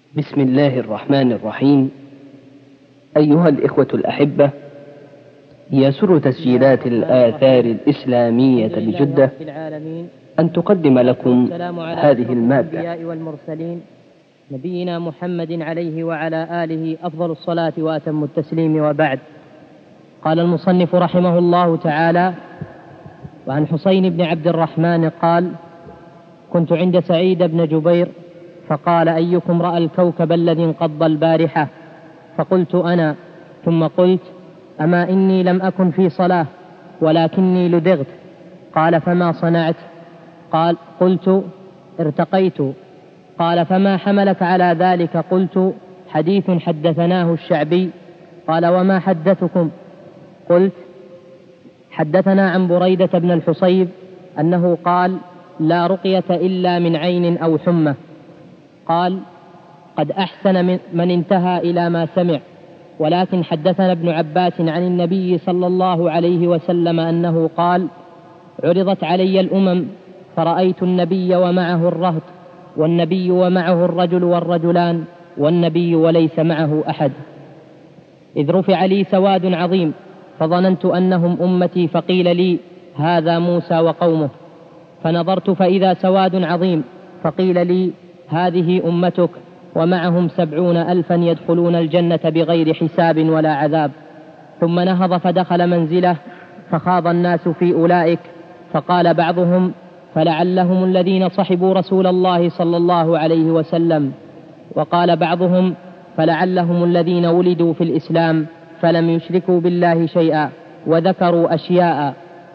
بسم الله الرحمن الرحيم. أيها الإخوة الأحبة، يسر تسجيلات الآثار الإسلامية بجدة أن تقدم لكم هذه المادة. والمرسلين نبينا محمد عليه وعلى آله أفضل الصلاة وأتم التسليم، وبعد. قال المصنف رحمه الله تعالى: وعن حسين بن عبد الرحمن قال: كنت عند سعيد بن جبير فقال: أيكم رأى الكوكب الذي انقض البارحة؟ فقلت: أنا. ثم قلت: أما إني لم أكن في صلاة ولكني لدغت. قال: فما صنعت؟ قلت: ارتقيت. قال: فما حملك على ذلك؟ قلت: حديث حدثناه الشعبي. قال: وما حدثكم؟ قلت: حدثنا عن بريدة بن الحصيب أنه قال: لا رقية إلا من عين أو حمى. قال: قد أحسن من انتهى إلى ما سمع، ولكن حدثنا ابن عباس عن النبي صلى الله عليه وسلم أنه قال: عرضت علي الأمم فرأيت النبي ومعه الرهط، والنبي ومعه الرجل والرجلان، والنبي وليس معه أحد، إذ رفع لي سواد عظيم فظننت أنهم أمتي، فقيل لي: هذا موسى وقومه. فنظرت فإذا سواد عظيم، فقيل لي: هذه أمتك ومعهم 70,000 يدخلون الجنة بغير حساب ولا عذاب. ثم نهض فدخل منزله، فخاض الناس في أولئك، فقال بعضهم: فلعلهم الذين صحبوا رسول الله صلى الله عليه وسلم. وقال بعضهم: فلعلهم الذين ولدوا في الإسلام فلم يشركوا بالله شيئا، وذكروا أشياء.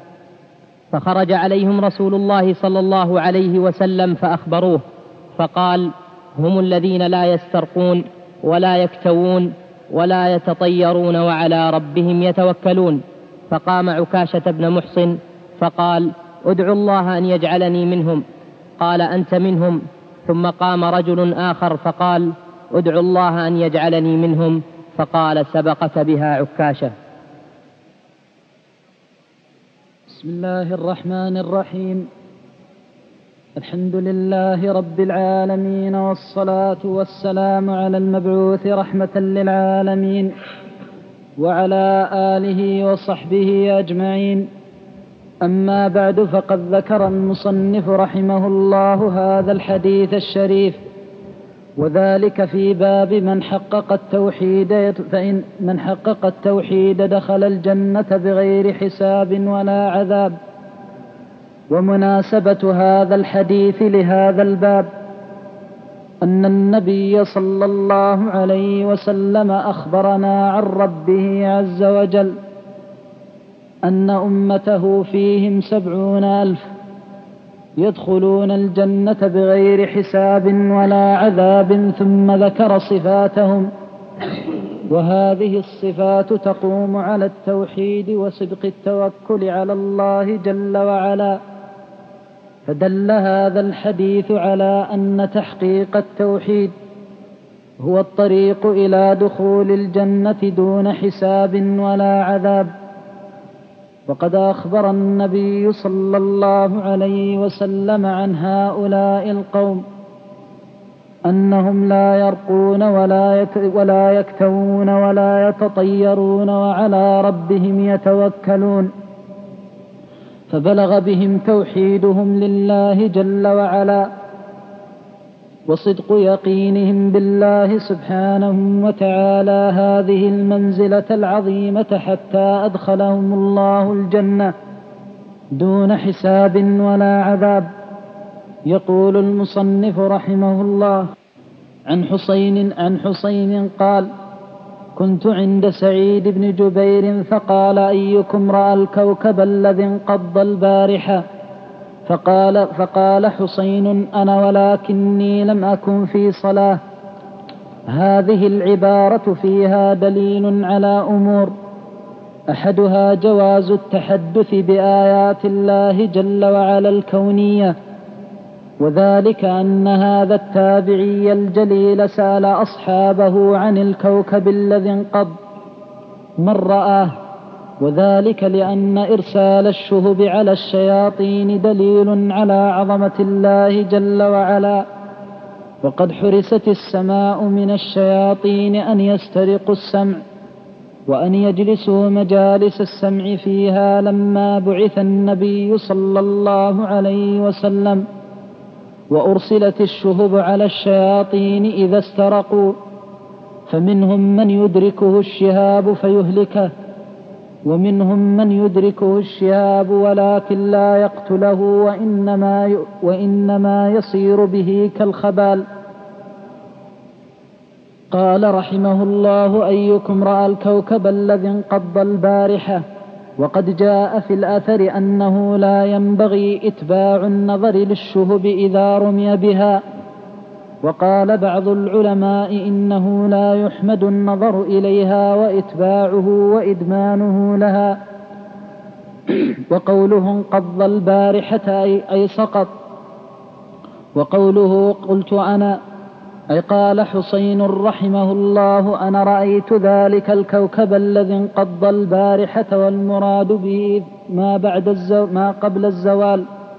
فخرج عليهم رسول الله صلى الله عليه وسلم فأخبروه، فقال: هم الذين لا يسترقون ولا يكتوون ولا يتطيرون وعلى ربهم يتوكلون. فقام عكاشة بن محصن فقال: ادعوا الله أن يجعلني منهم. قال: أنت منهم. ثم قام رجل آخر فقال: ادعوا الله أن يجعلني منهم. فقال: سبقك بها عكاشة. بسم الله الرحمن الرحيم. الحمد لله رب العالمين، والصلاة والسلام على المبعوث رحمة للعالمين وعلى آله وصحبه أجمعين. أما بعد، فقد ذكر المصنف رحمه الله هذا الحديث الشريف، وذلك في باب من حقق التوحيد، فإن من حقق التوحيد دخل الجنة بغير حساب ولا عذاب. ومناسبة هذا الحديث لهذا الباب أن النبي صلى الله عليه وسلم أخبرنا عن ربه عز وجل أن أمته فيهم 70,000 يدخلون الجنة بغير حساب ولا عذاب، ثم ذكر صفاتهم، وهذه الصفات تقوم على التوحيد وصدق التوكل على الله جل وعلا. فدل هذا الحديث على أن تحقيق التوحيد هو الطريق إلى دخول الجنة دون حساب ولا عذاب. وقد أخبر النبي صلى الله عليه وسلم عن هؤلاء القوم أنهم لا يرقون ولا يكتوون ولا يتطيرون وعلى ربهم يتوكلون، فبلغ بهم توحيدهم لله جل وعلا وصدق يقينهم بالله سبحانه وتعالى هذه المنزلة العظيمة، حتى أدخلهم الله الجنة دون حساب ولا عذاب. يقول المصنف رحمه الله: عن حسين قال: كنت عند سعيد بن جبير فقال: أيكم رأى الكوكب الذي انقض البارحة؟ فقال حسين: أنا ولكني لم أكن في صلاة. هذه العبارة فيها دليل على أمور: أحدها جواز التحدث بآيات الله جل وعلا الكونية، وذلك أن هذا التابعي الجليل سأل أصحابه عن الكوكب الذي انقض من رآه، وذلك لأن إرسال الشهب على الشياطين دليل على عظمة الله جل وعلا، وقد حرست السماء من الشياطين أن يسترقوا السمع وأن يجلسوا مجالس السمع فيها لما بعث النبي صلى الله عليه وسلم، وأرسلت الشهب على الشياطين إذا استرقوا، فمنهم من يدركه الشهاب فيهلكه، ومنهم من يدركه الشهاب ولكن لا يقتله وإنما يصير به كالخبال. قال رحمه الله: أيكم رأى الكوكب الذي انقض البارحة؟ وقد جاء في الأثر أنه لا ينبغي إتباع النظر للشهب إذا رمي بها. وقال بعض العلماء إنه لا يحمد النظر إليها وإتباعه وإدمانه لها. وقوله انقض البارحة أي سقط. وقوله قلت أنا أي قال حسين رحمه الله: أنا رأيت ذلك الكوكب الذي انقض البارحة، والمراد به ما قبل الزوال.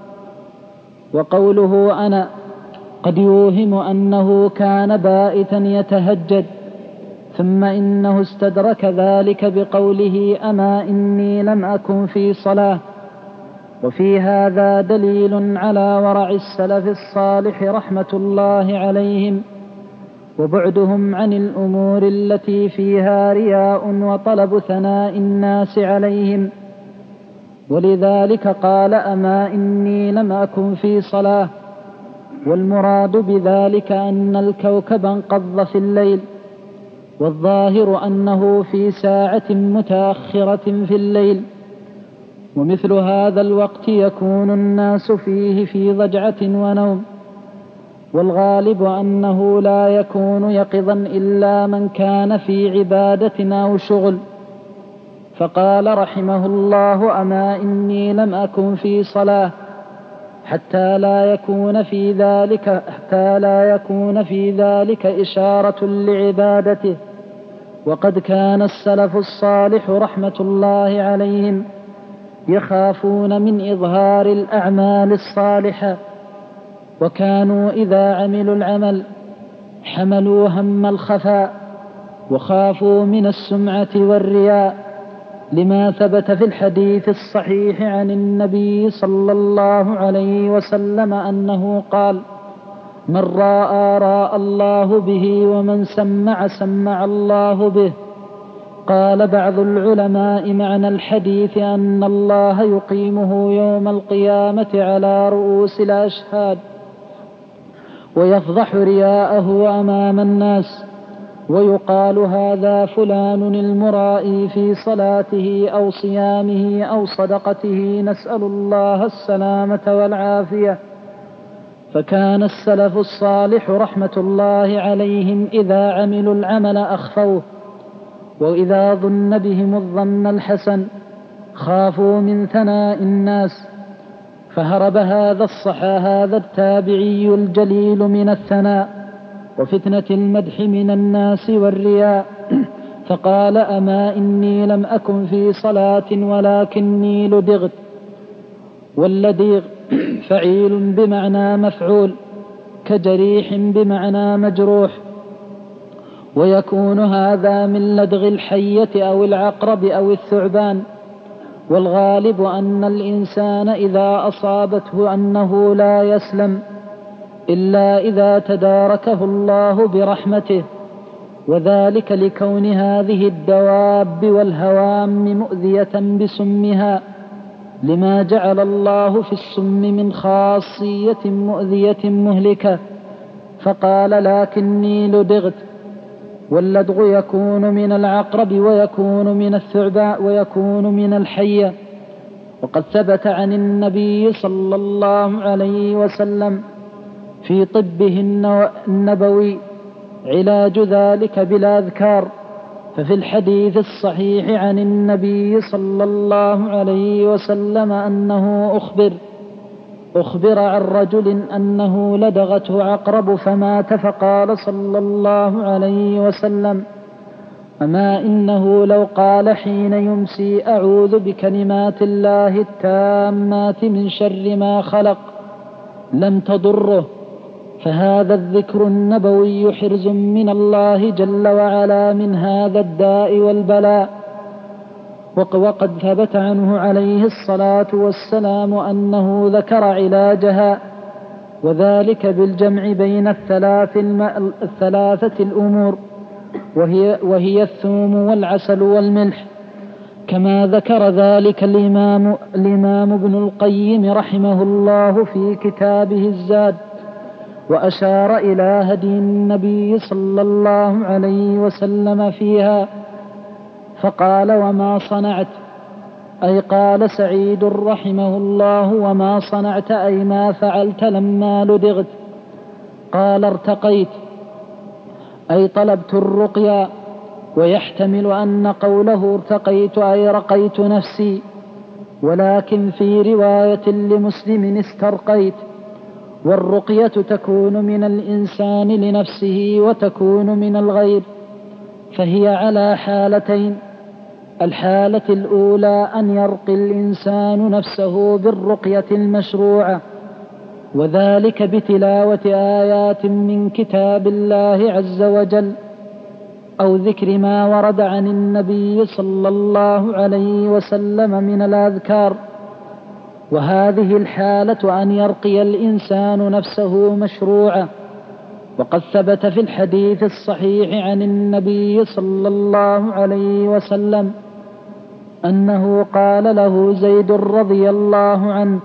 وقوله أنا قد يوهم أنه كان بائتا يتهجد، ثم إنه استدرك ذلك بقوله: أما إني لم أكن في صلاة. وفي هذا دليل على ورع السلف الصالح رحمة الله عليهم، وبعدهم عن الأمور التي فيها رياء وطلب ثناء الناس عليهم. ولذلك قال: أما إني لم أكن في صلاة. والمراد بذلك أن الكوكب انقض في الليل، والظاهر أنه في ساعة متأخرة في الليل، ومثل هذا الوقت يكون الناس فيه في ضجعة ونوم، والغالب أنه لا يكون يقظا إلا من كان في عبادة أو شغل. فقال رحمه الله: أما إني لم أكن في صلاة، حتى لا يكون في ذلك إشارة لعبادته. وقد كان السلف الصالح رحمة الله عليهم يخافون من إظهار الأعمال الصالحة، وكانوا إذا عملوا العمل حملوا هم الخفاء، وخافوا من السمعة والرياء، لما ثبت في الحديث الصحيح عن النبي صلى الله عليه وسلم أنه قال: من راى الله به، ومن سمع الله به. قال بعض العلماء: معنى الحديث أن الله يقيمه يوم القيامة على رؤوس الأشهاد، ويفضح رياءه أمام الناس، ويقال: هذا فلان المرائي في صلاته أو صيامه أو صدقته، نسأل الله السلامة والعافية. فكان السلف الصالح رحمة الله عليهم إذا عملوا العمل أخفوه، وإذا ظن بهم الظن الحسن خافوا من ثناء الناس، فهرب هذا التابعي الجليل من الثناء وفتنة المدح من الناس والرياء، فقال: أما إني لم أكن في صلاة ولكني لدغت. واللديغ فعيل بمعنى مفعول، كجريح بمعنى مجروح، ويكون هذا من لدغ الحية أو العقرب أو الثعبان. والغالب أن الإنسان إذا أصابته أنه لا يسلم إلا إذا تداركه الله برحمته، وذلك لكون هذه الدواب والهوام مؤذية بسمها، لما جعل الله في السم من خاصية مؤذية مهلكة. فقال: لكني لدغت. واللدغ يكون من العقرب، ويكون من الثعبان، ويكون من الحية. وقد ثبت عن النبي صلى الله عليه وسلم في طبه النبوي علاج ذلك بالأذكار. ففي الحديث الصحيح عن النبي صلى الله عليه وسلم أنه أخبر عن رجل أنه لدغته عقرب فمات، فقال صلى الله عليه وسلم: أما إنه لو قال حين يمسي: أعوذ بكلمات الله التامات من شر ما خلق، لم تضره، فهذا الذكر النبوي حرز من الله جل وعلا من هذا الداء والبلاء. وقد ثبت عنه عليه الصلاة والسلام أنه ذكر علاجها، وذلك بالجمع بين الثلاثة الأمور، وهي الثوم والعسل والملح، كما ذكر ذلك الإمام ابن القيم رحمه الله في كتابه الزاد، وأشار إلى هدي النبي صلى الله عليه وسلم فيها، فقال: وما صنعت، أي قال سعيد رحمه الله: وما صنعت أي ما فعلت لما لدغت؟ قال: ارتقيت، أي طلبت الرقيا. ويحتمل أن قوله ارتقيت أي رقيت نفسي، ولكن في رواية لمسلم استرقيت. والرقية تكون من الإنسان لنفسه وتكون من الغير، فهي على حالتين: الحالة الأولى أن يرقي الإنسان نفسه بالرقية المشروعة، وذلك بتلاوة آيات من كتاب الله عز وجل، أو ذكر ما ورد عن النبي صلى الله عليه وسلم من الأذكار. وهذه الحالة أن يرقي الإنسان نفسه مشروعة. وقد ثبت في الحديث الصحيح عن النبي صلى الله عليه وسلم أنه قال له زيد رضي الله عنه: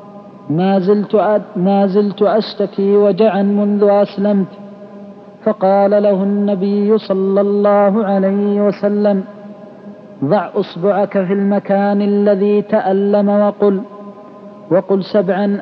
ما زلت أشتكي وجعا منذ أسلمت. فقال له النبي صلى الله عليه وسلم: ضع أصبعك في المكان الذي تألم وقل 7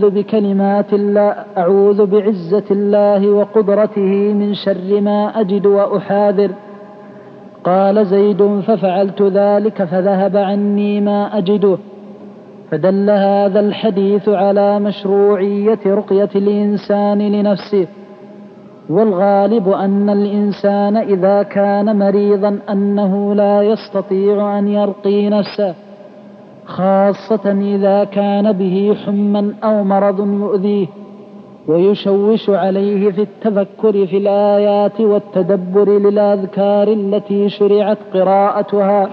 أعوذ بعزة الله وقدرته من شر ما أجد وأحاذر. قال زيد: ففعلت ذلك فذهب عني ما أجده. فدل هذا الحديث على مشروعية رقية الإنسان لنفسه. والغالب أن الإنسان إذا كان مريضا أنه لا يستطيع أن يرقي نفسه، خاصة إذا كان به حمى أو مرض يؤذيه ويشوش عليه في التفكر في الآيات والتدبر للأذكار التي شرعت قراءتها.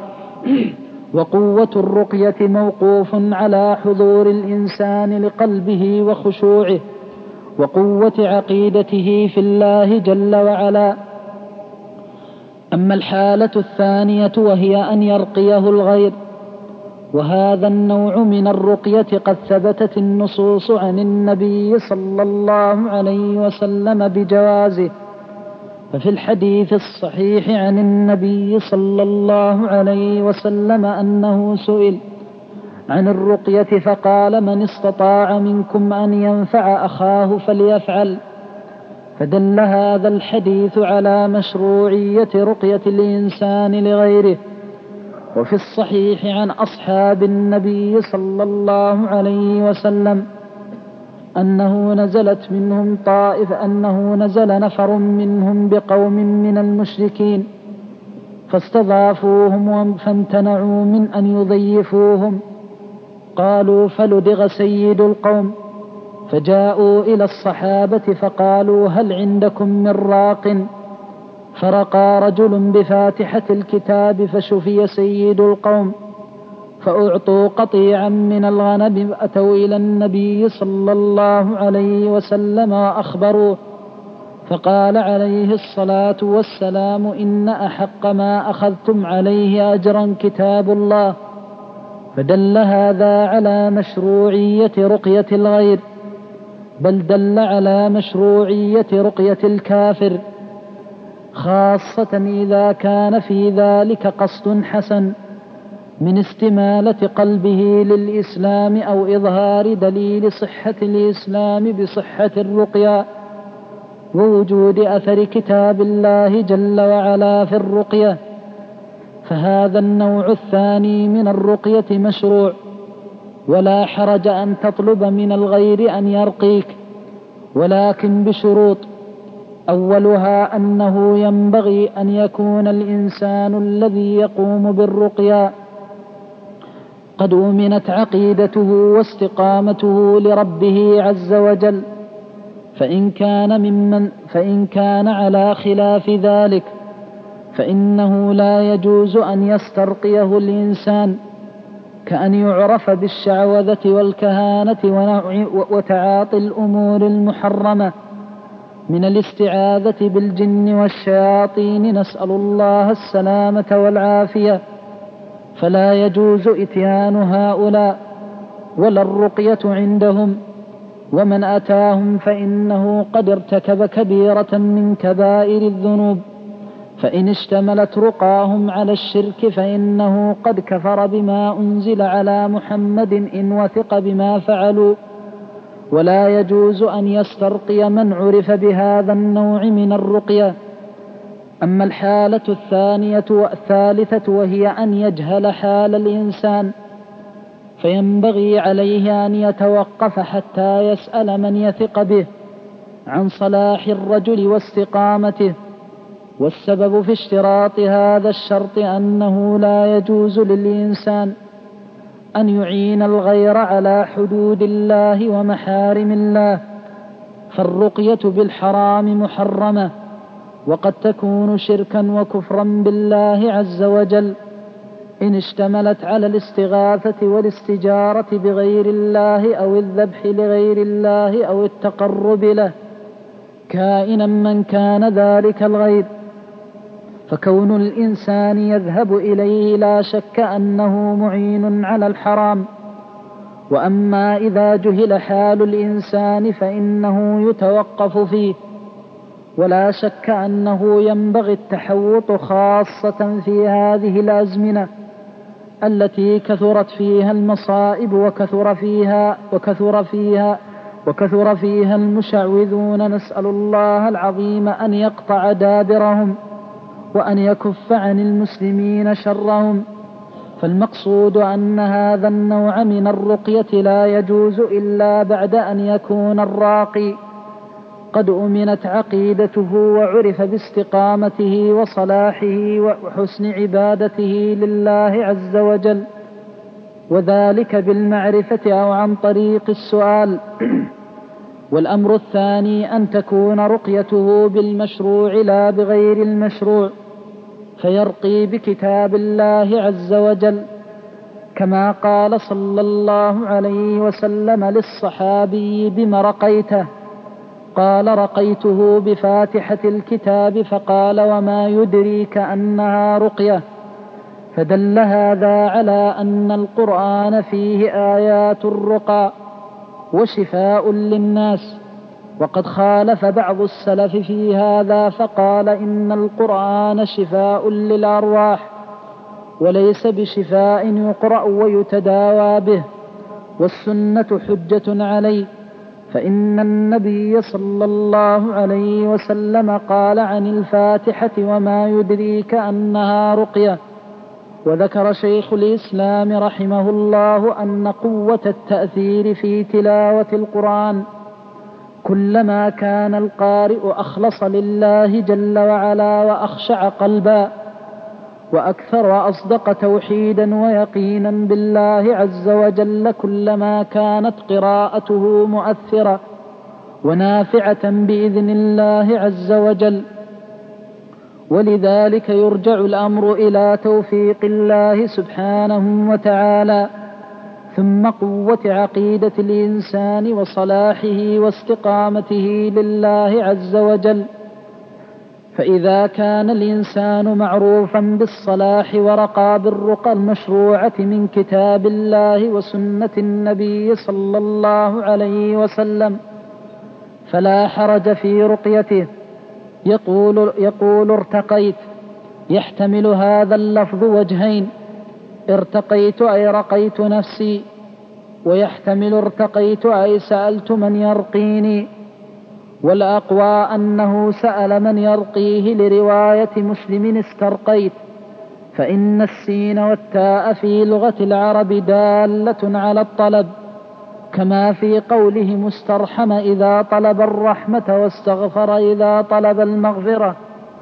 وقوة الرقية موقوف على حضور الإنسان لقلبه وخشوعه وقوة عقيدته في الله جل وعلا. أما الحالة الثانية وهي أن يرقيه الغير، وهذا النوع من الرقية قد ثبتت النصوص عن النبي صلى الله عليه وسلم بجوازه. ففي الحديث الصحيح عن النبي صلى الله عليه وسلم أنه سئل عن الرقية فقال: من استطاع منكم أن ينفع أخاه فليفعل. فدل هذا الحديث على مشروعية رقية الإنسان لغيره. وفي الصحيح عن أصحاب النبي صلى الله عليه وسلم أنه نزل نفر منهم بقوم من المشركين فاستضافوهم فامتنعوا من أن يضيفوهم. قالوا: فلدغ سيد القوم. فجاءوا إلى الصحابة فقالوا: هل عندكم من راق؟ فرقى رجل بفاتحة الكتاب فشفي سيد القوم، فأعطوا قطيعا من الغنم. أتوا إلى النبي صلى الله عليه وسلم وأخبروه، فقال عليه الصلاة والسلام: إن أحق ما أخذتم عليه أجرا كتاب الله. فدل هذا على مشروعية رقية الغير، بل دل على مشروعية رقية الكافر، خاصة إذا كان في ذلك قصد حسن من استمالة قلبه للإسلام أو إظهار دليل صحة الإسلام بصحة الرقية ووجود أثر كتاب الله جل وعلا في الرقية. فهذا النوع الثاني من الرقية مشروع، ولا حرج أن تطلب من الغير أن يرقيك، ولكن بشروط. أولها أنه ينبغي أن يكون الإنسان الذي يقوم بالرقية قد أؤمنت عقيدته واستقامته لربه عز وجل، فإن كان على خلاف ذلك فإنه لا يجوز أن يسترقيه الإنسان، كأن يعرف بالشعوذة والكهانة وتعاطي الأمور المحرمة من الاستعاذة بالجن والشياطين، نسأل الله السلامة والعافية، فلا يجوز إتيان هؤلاء ولا الرقية عندهم، ومن أتاهم فإنه قد ارتكب كبيرة من كبائر الذنوب، فإن اشتملت رقاهم على الشرك فإنه قد كفر بما أنزل على محمد إن وثق بما فعلوا، ولا يجوز أن يسترقي من عرف بهذا النوع من الرقية. أما الحالة الثانية والثالثة وهي أن يجهل حال الإنسان، فينبغي عليه أن يتوقف حتى يسأل من يثق به عن صلاح الرجل واستقامته. والسبب في اشتراط هذا الشرط أنه لا يجوز للإنسان أن يعين الغير على حدود الله ومحارم الله، فالرقية بالحرام محرمة، وقد تكون شركا وكفرا بالله عز وجل إن اشتملت على الاستغاثة والاستجارة بغير الله أو الذبح لغير الله أو التقرب له، كائنا من كان ذلك الغير، فكون الإنسان يذهب إليه لا شك أنه معين على الحرام. وأما إذا جهل حال الإنسان فإنه يتوقف فيه، ولا شك أنه ينبغي التحوط خاصة في هذه الأزمنة التي كثرت فيها المصائب وكثر فيها المشعوذون، نسأل الله العظيم أن يقطع دابرهم وأن يكف عن المسلمين شرهم. فالمقصود أن هذا النوع من الرقية لا يجوز إلا بعد أن يكون الراقي قد أمنت عقيدته وعرف باستقامته وصلاحه وحسن عبادته لله عز وجل، وذلك بالمعرفة أو عن طريق السؤال. والأمر الثاني أن تكون رقيته بالمشروع لا بغير المشروع، فيرقي بكتاب الله عز وجل، كما قال صلى الله عليه وسلم للصحابي بما رقيته، قال رقيته بفاتحة الكتاب، فقال وما يدريك أنها رقية، فدل هذا على أن القرآن فيه آيات الرقى وشفاء للناس. وقد خالف بعض السلف في هذا فقال إن القرآن شفاء للأرواح وليس بشفاء يقرأ ويتداوى به، والسنة حجة عليه، فإن النبي صلى الله عليه وسلم قال عن الفاتحة وما يدريك أنها رقية. وذكر شيخ الإسلام رحمه الله أن قوة التأثير في تلاوة القرآن كلما كان القارئ أخلص لله جل وعلا وأخشع قلبا وأكثر وأصدق توحيدا ويقينا بالله عز وجل، كلما كانت قراءته مؤثرة ونافعة بإذن الله عز وجل. ولذلك يرجع الأمر إلى توفيق الله سبحانه وتعالى، ثم قوة عقيدة الإنسان وصلاحه واستقامته لله عز وجل. فإذا كان الإنسان معروفا بالصلاح ورقى بالرقى المشروعة من كتاب الله وسنة النبي صلى الله عليه وسلم فلا حرج في رقيته. يقول ارتقيت، يحتمل هذا اللفظ وجهين: ارتقيت أي رقيت نفسي، ويحتمل ارتقيت أي سألت من يرقيني. والأقوى أنه سأل من يرقيه لرواية مسلم استرقيت، فإن السين والتاء في لغة العرب دالة على الطلب، كما في قوله مسترحم إذا طلب الرحمة واستغفر إذا طلب المغفرة.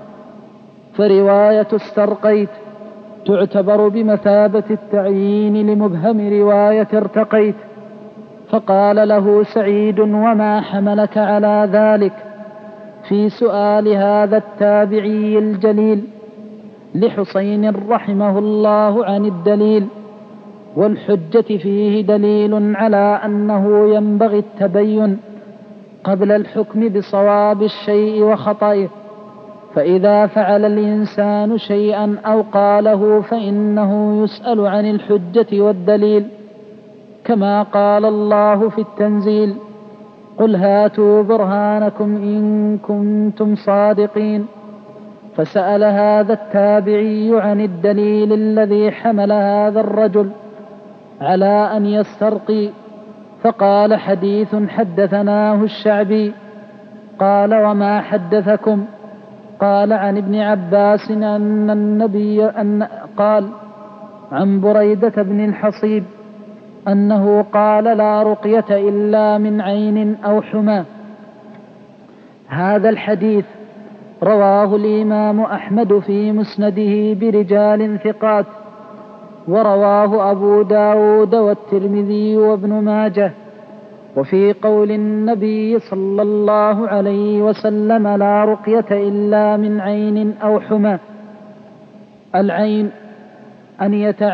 فرواية استرقيت تعتبر بمثابة التعيين لمبهم رواية ارتقيت، فقال له سعيد: وما حملك على ذلك؟ في سؤال هذا التابعي الجليل لحسين رحمه الله عن الدليل. والحجة فيه دليل على أنه ينبغي التبين قبل الحكم بصواب الشيء وخطئه، فإذا فعل الإنسان شيئا أو قاله فإنه يسأل عن الحجة والدليل، كما قال الله في التنزيل: قل هاتوا برهانكم إن كنتم صادقين. فسأل هذا التابعي عن الدليل الذي حمل هذا الرجل على أن يسترقي، فقال: حديث حدثناه الشعبي. قال: وما حدثكم؟ قال: عن ابن عباس أن النبي قال عن بريدة بن الحصيب أنه قال: لا رقية إلا من عين أو حمى. هذا الحديث رواه الإمام أحمد في مسنده برجال ثقات، ورواه أبو داود والترمذي وابن ماجه. وفي قول النبي صلى الله عليه وسلم: لا رقية إلا من عين أو حمى، العين أن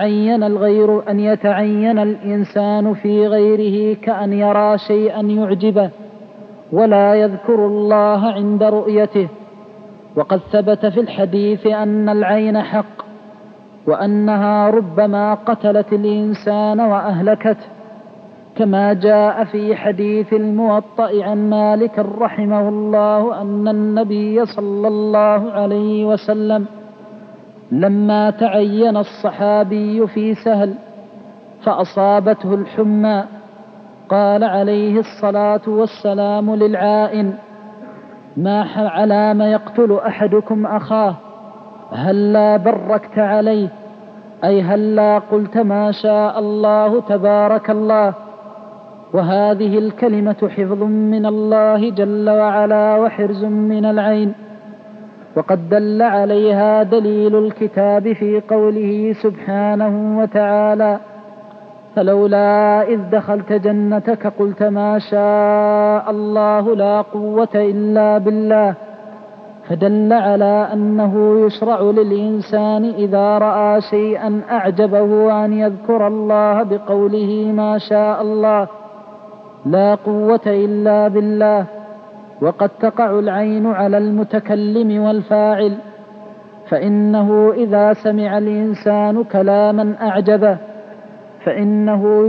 يتعين الإنسان في غيره كأن يرى شيئا يعجبه ولا يذكر الله عند رؤيته. وقد ثبت في الحديث أن العين حق، وأنها ربما قتلت الإنسان وأهلكته، كما جاء في حديث الموطأ عن مالك رحمه الله أن النبي صلى الله عليه وسلم لما تعين الصحابي في سهل فأصابته الحمى قال عليه الصلاة والسلام للعائن: على ما يقتل أحدكم أخاه، هلا بركت عليه، أي هلا قلت ما شاء الله تبارك الله. وهذه الكلمة حفظ من الله جل وعلا وحرز من العين، وقد دل عليها دليل الكتاب في قوله سبحانه وتعالى: فلولا إذ دخلت جنتك قلت ما شاء الله لا قوة إلا بالله. فدل على أنه يشرع للإنسان إذا رأى شيئا أعجبه أن يذكر الله بقوله ما شاء الله لا قوة إلا بالله. وقد تقع العين على المتكلم والفاعل، فإنه إذا سمع الإنسان كلاما أعجبه فإنه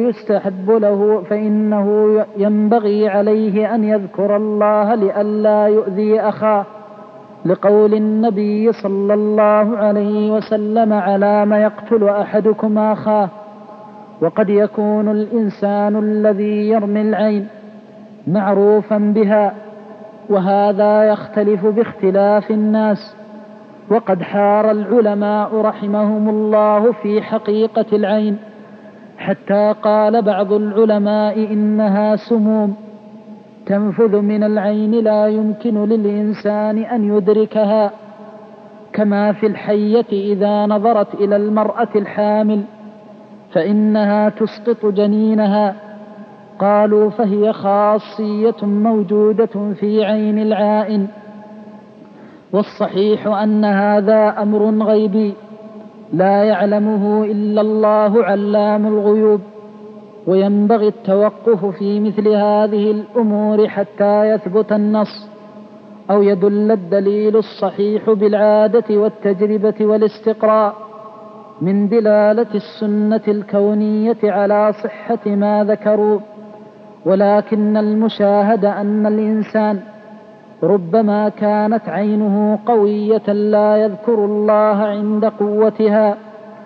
ينبغي عليه أن يذكر الله لئلا يؤذي أخاه، لقول النبي صلى الله عليه وسلم: على ما يقتل أحدكم أخاه. وقد يكون الإنسان الذي يرمي العين معروفا بها، وهذا يختلف باختلاف الناس. وقد حار العلماء رحمهم الله في حقيقة العين، حتى قال بعض العلماء إنها سموم تنفذ من العين لا يمكن للإنسان أن يدركها، كما في الحية إذا نظرت إلى المرأة الحامل فإنها تسقط جنينها. قالوا: فهي خاصية موجودة في عين العائن. والصحيح أن هذا أمر غيبي لا يعلمه إلا الله علام الغيوب، وينبغي التوقف في مثل هذه الأمور حتى يثبت النص أو يدل الدليل الصحيح بالعادة والتجربة والاستقراء من دلالة السنة الكونية على صحة ما ذكروا. ولكن المشاهد أن الإنسان ربما كانت عينه قوية لا يذكر الله عند قوتها،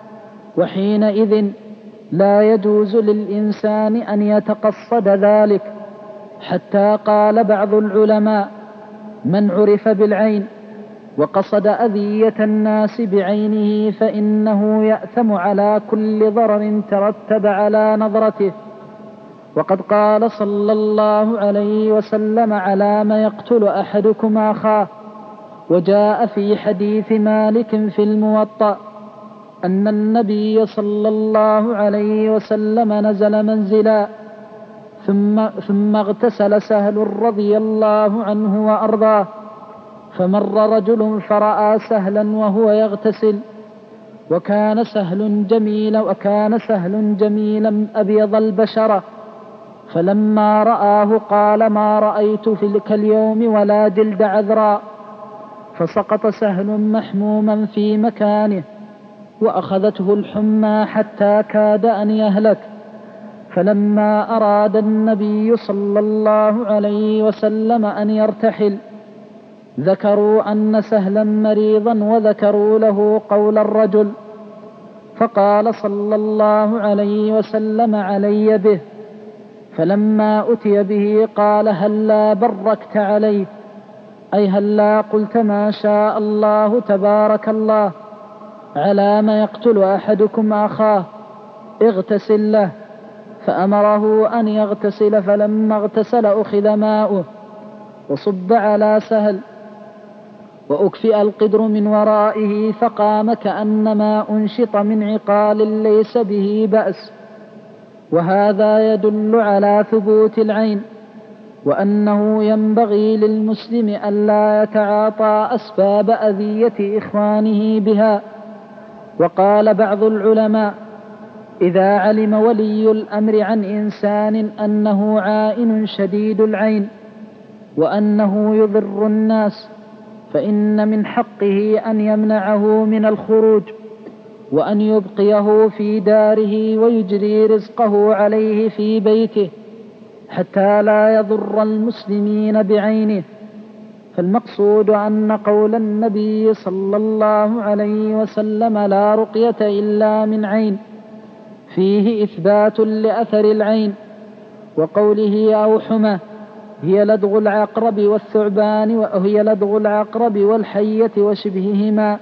وحينئذ لا يجوز للإنسان أن يتقصد ذلك. حتى قال بعض العلماء: من عرف بالعين وقصد أذية الناس بعينه فإنه يأثم على كل ضرر ترتب على نظرته. وقد قال صلى الله عليه وسلم: على ما يقتل أحدكم أخاه. وجاء في حديث مالك في الموطأ أن النبي صلى الله عليه وسلم نزل منزلا ثم اغتسل سهل رضي الله عنه وأرضاه، فمر رجل فرأى سهلا وهو يغتسل، وكان سهل جميلا أبيض البشرة، فلما رآه قال: ما رأيت في تلك اليوم ولا جلد عذراء. فسقط سهل محموما في مكانه، وأخذته الحمى حتى كاد أن يهلك. فلما أراد النبي صلى الله عليه وسلم أن يرتحل ذكروا أن سهلا مريضا، وذكروا له قول الرجل، فقال صلى الله عليه وسلم: علي به. فلما أتي به قال: هلا بركت عليه، أي هلا قلت ما شاء الله تبارك الله، على ما يقتل أحدكم أخاه، اغتسل له. فأمره أن يغتسل، فلما اغتسل أخذ ماؤه وصب على سهل، وأكفئ القدر من ورائه، فقام كأنما أنشط من عقال ليس به بأس. وهذا يدل على ثبوت العين، وأنه ينبغي للمسلم ألا يتعاطى أسباب أذية إخوانه بها. وقال بعض العلماء: إذا علم ولي الأمر عن إنسان أنه عائن شديد العين وأنه يضر الناس، فإن من حقه أن يمنعه من الخروج، وأن يبقيه في داره ويجري رزقه عليه في بيته حتى لا يضر المسلمين بعينه. فالمقصود أن قول النبي صلى الله عليه وسلم: لا رقية إلا من عين، فيه إثبات لأثر العين. وقوله أو حمى هي لدغ العقرب والثعبان، وهي لدغ العقرب والحية وشبههما.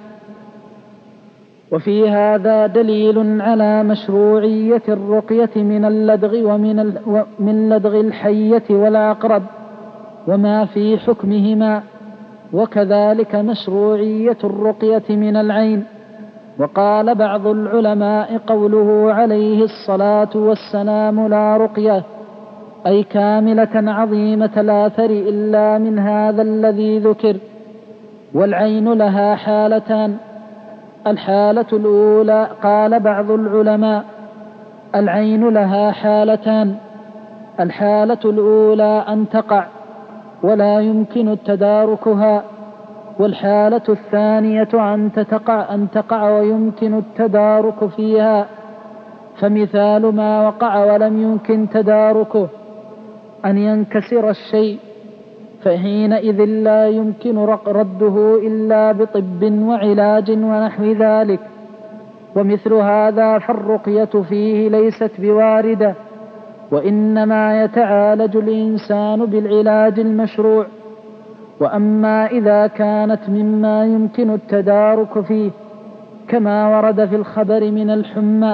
وفي هذا دليل على مشروعية الرقية من اللدغ ومن لدغ الحية والعقرب وما في حكمهما، وكذلك مشروعية الرقية من العين. وقال بعض العلماء: قوله عليه الصلاة والسلام: لا رقية، أي كاملة عظيمة الآثر إلا من هذا الذي ذكر. والعين لها حالتان: الحالة الأولى، قال بعض العلماء: العين لها حالتان، الحالة الأولى أن تقع ولا يمكن التداركها، والحالة الثانية أن تقع ويمكن التدارك فيها. فمثال ما وقع ولم يمكن تداركه أن ينكسر الشيء، فحينئذ لا يمكن رده إلا بطب وعلاج ونحو ذلك. ومثل هذا فالرقية فيه ليست بواردة، وإنما يتعالج الإنسان بالعلاج المشروع. وأما إذا كانت مما يمكن التدارك فيه كما ورد في الخبر من الحمى،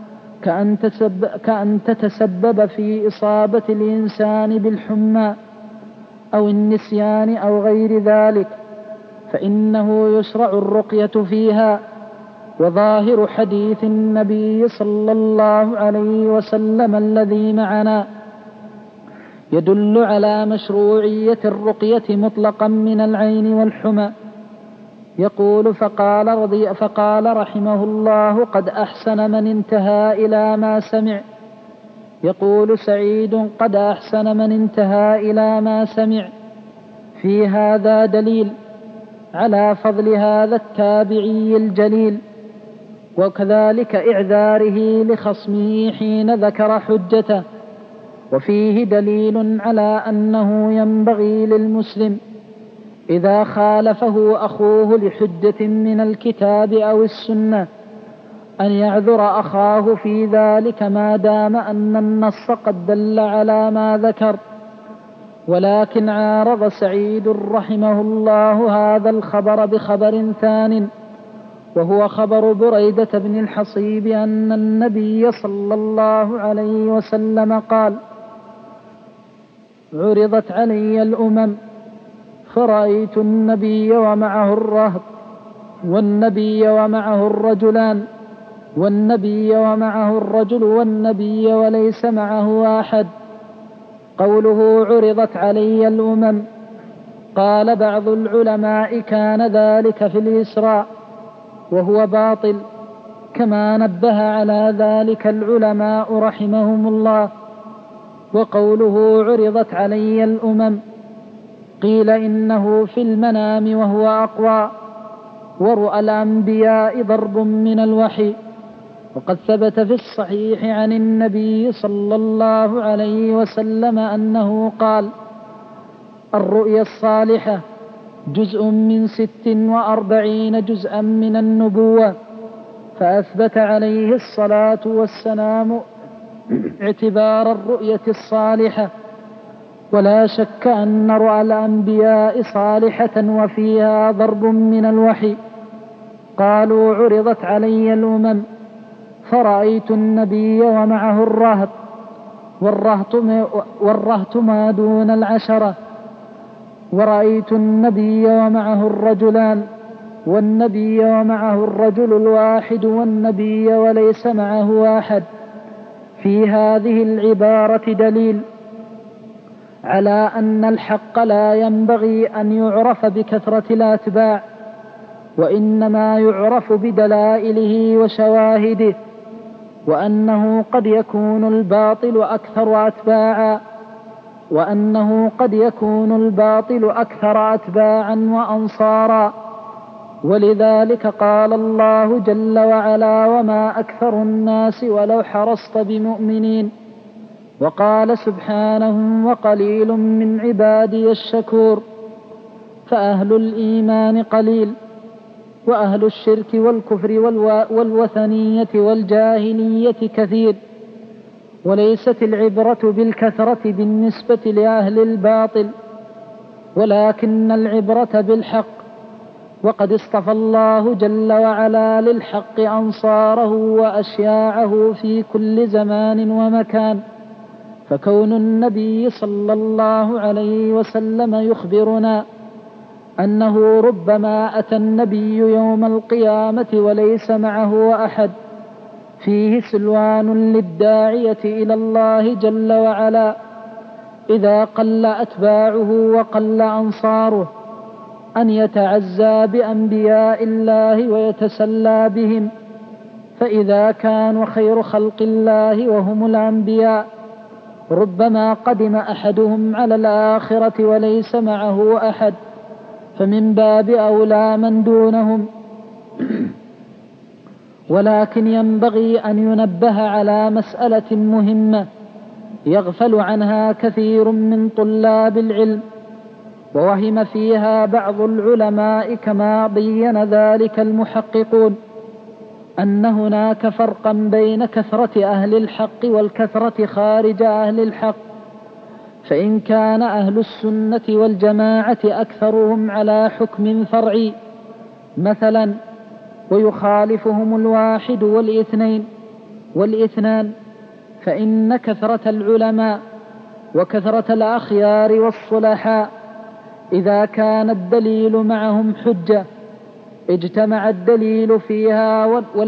كأن تتسبب في إصابة الإنسان بالحمى أو النسيان أو غير ذلك، فإنه يشرع الرقية فيها. وظاهر حديث النبي صلى الله عليه وسلم الذي معنا يدل على مشروعية الرقية مطلقا من العين والحمى. يقول: فقال رحمه الله: قد أحسن من انتهى إلى ما سمع. يقول سعيد: قد أحسن من انتهى إلى ما سمع. في هذا دليل على فضل هذا التابعي الجليل، وكذلك إعذاره لخصمه حين ذكر حجته. وفيه دليل على أنه ينبغي للمسلم إذا خالفه أخوه لحجة من الكتاب أو السنة أن يعذر أخاه في ذلك ما دام أن النص قد دل على ما ذكر. ولكن عارض سعيد رحمه الله هذا الخبر بخبر ثان، وهو خبر بريدة بن الحصيب أن النبي صلى الله عليه وسلم قال: عرضت علي الأمم فرأيت النبي ومعه الرهط، والنبي ومعه الرجلان، والنبي ومعه الرجل، والنبي وليس معه أحد، قوله عرضت علي الأمم. قال بعض العلماء كان ذلك في الإسراء وهو باطل، كما نبه على ذلك العلماء رحمهم الله. وقوله عرضت علي الأمم قيل إنه في المنام وهو أقوى، ورؤى الأنبياء ضرب من الوحي. وقد ثبت في الصحيح عن النبي صلى الله عليه وسلم أنه قال: الرؤيا الصالحة جزء من 46 جزءا من النبوة. فأثبت عليه الصلاة والسلام اعتبار الرؤية الصالحة. ولا شك أن رؤى الأنبياء صالحة وفيها ضرب من الوحي. قالوا عرضت علي الأمم فرأيت النبي ومعه الرهط، والرهط ما دون 10، ورأيت النبي ومعه الرجلان، والنبي ومعه الرجل الواحد، والنبي وليس معه أحد. في هذه العبارة دليل على أن الحق لا ينبغي أن يعرف بكثرة الأتباع، وإنما يعرف بدلائله وشواهده، وأنه قد يكون الباطل أكثر أتباعا وأنصارا. ولذلك قال الله جل وعلا: وما أكثر الناس ولو حرصت بمؤمنين. وقال سبحانه: وقليل من عبادي الشكور. فأهل الإيمان قليل، وأهل الشرك والكفر والوثنية والجاهلية كثير. وليست العبرة بالكثرة بالنسبة لأهل الباطل، ولكن العبرة بالحق. وقد اصطفى الله جل وعلا للحق أنصاره وأشياعه في كل زمان ومكان. فكون النبي صلى الله عليه وسلم يخبرنا أنه ربما أتى النبي يوم القيامة وليس معه أحد، فيه سلوان للداعية إلى الله جل وعلا إذا قل أتباعه وقل أنصاره أن يتعزى بأنبياء الله ويتسلى بهم. فإذا كانوا خير خلق الله وهم الأنبياء، ربما قدم أحدهم على الآخرة وليس معه أحد، فمن باب أولى من دونهم. ولكن ينبغي أن ينبه على مسألة مهمة يغفل عنها كثير من طلاب العلم، ووهم فيها بعض العلماء كما بين ذلك المحققون، أن هناك فرقا بين كثرة أهل الحق والكثرة خارج أهل الحق. فإن كان أهل السنة والجماعة أكثرهم على حكم فرعي مثلا، ويخالفهم الواحد والإثنان، فإن كثرة العلماء وكثرة الأخيار والصلحاء إذا كان الدليل معهم حجة اجتمع الدليل فيها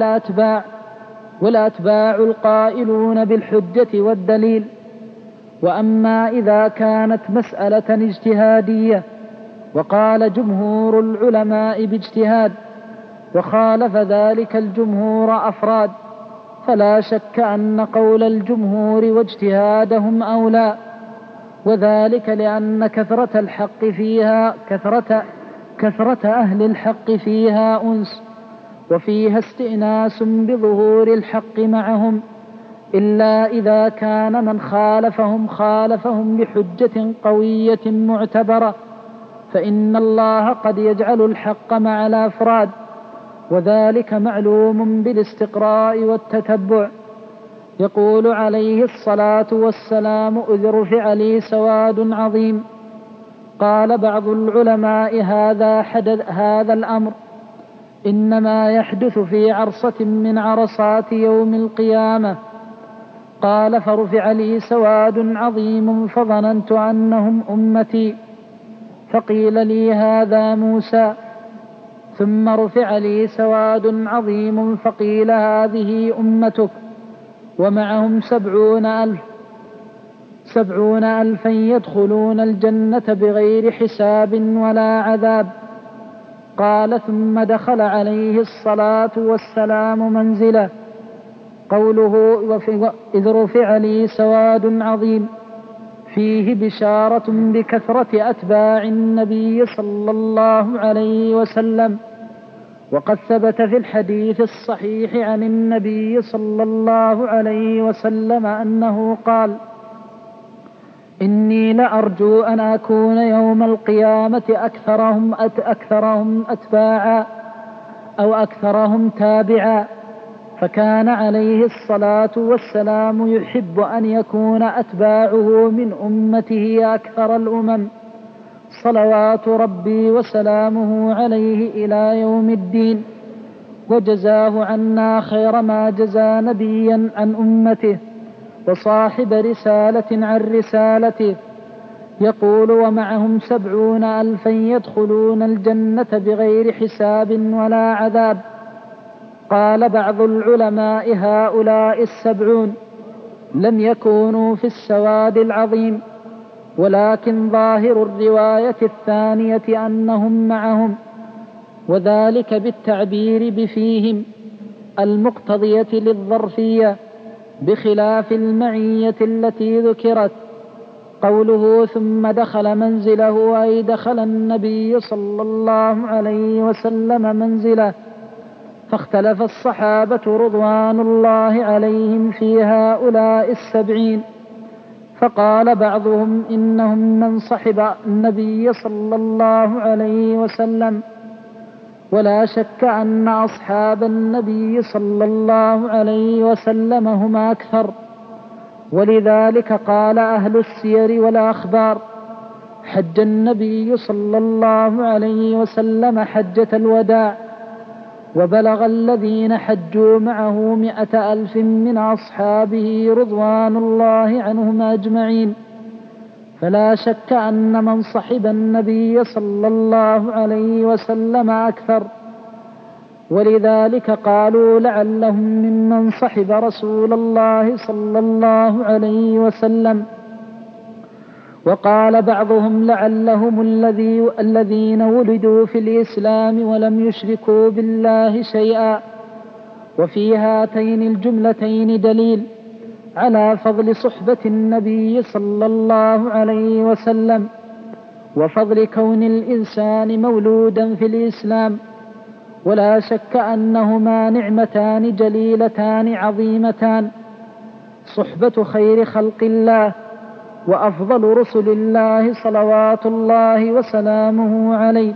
والأتباع القائلون بالحجة والدليل. وأما إذا كانت مسألة اجتهادية وقال جمهور العلماء باجتهاد وخالف ذلك الجمهور أفراد، فلا شك أن قول الجمهور واجتهادهم أولى، وذلك لأن كثرة الحق فيها كثرة أهل الحق فيها أنس، وفيها استئناس بظهور الحق معهم، إلا إذا كان من خالفهم بحجة قوية معتبرة، فإن الله قد يجعل الحق مع الأفراد، وذلك معلوم بالاستقراء والتتبع. يقول عليه الصلاة والسلام: إذ رفع لي سواد عظيم. قال بعض العلماء: هذا الأمر إنما يحدث في عرصة من عرصات يوم القيامة. قال: فرفع لي سواد عظيم فظننت أنهم أمتي، فقيل لي: هذا موسى. ثم رفع لي سواد عظيم فقيل: هذه أمتك، ومعهم 70,000. 70,000 يدخلون الجنة بغير حساب ولا عذاب. قال: ثم دخل عليه الصلاة والسلام منزله. قوله: إذ رفع لي سواد عظيم، فيه بشارة بكثرة أتباع النبي صلى الله عليه وسلم. وقد ثبت في الحديث الصحيح عن النبي صلى الله عليه وسلم أنه قال: إني لأرجو أن أكون يوم القيامة أكثرهم أتباعا أو أكثرهم تابعا. فكان عليه الصلاة والسلام يحب أن يكون أتباعه من أمته أكثر الأمم، صلوات ربي وسلامه عليه إلى يوم الدين. وجزاه عنا خير ما جزى نبيا عن أمته وصاحب رسالة عن رسالته. يقول: ومعهم 70,000 يدخلون الجنة بغير حساب ولا عذاب. قال بعض العلماء: هؤلاء 70 لم يكونوا في السواد العظيم، ولكن ظاهر الرواية الثانية أنهم معهم، وذلك بالتعبير بفيهم المقتضية للظرفية بخلاف المعية التي ذكرت. قوله: ثم دخل منزله، أي دخل النبي صلى الله عليه وسلم منزله. فاختلف الصحابة رضوان الله عليهم في هؤلاء 70. فقال بعضهم: إنهم من صحب النبي صلى الله عليه وسلم. ولا شك أن أصحاب النبي صلى الله عليه وسلم هم أكثر، ولذلك قال أهل السير والأخبار: حج النبي صلى الله عليه وسلم حجة الوداع، وبلغ الذين حجوا معه 100,000 من أصحابه رضوان الله عنهم أجمعين. فلا شك أن من صحب النبي صلى الله عليه وسلم أكثر، ولذلك قالوا: لعلهم ممن صحب رسول الله صلى الله عليه وسلم. وقال بعضهم: لعلهم الذين ولدوا في الإسلام ولم يشركوا بالله شيئا. وفي هاتين الجملتين دليل على فضل صحبة النبي صلى الله عليه وسلم، وفضل كون الإنسان مولودا في الإسلام. ولا شك أنهما نعمتان جليلتان عظيمتان: صحبة خير خلق الله وأفضل رسل الله صلوات الله وسلامه عليه،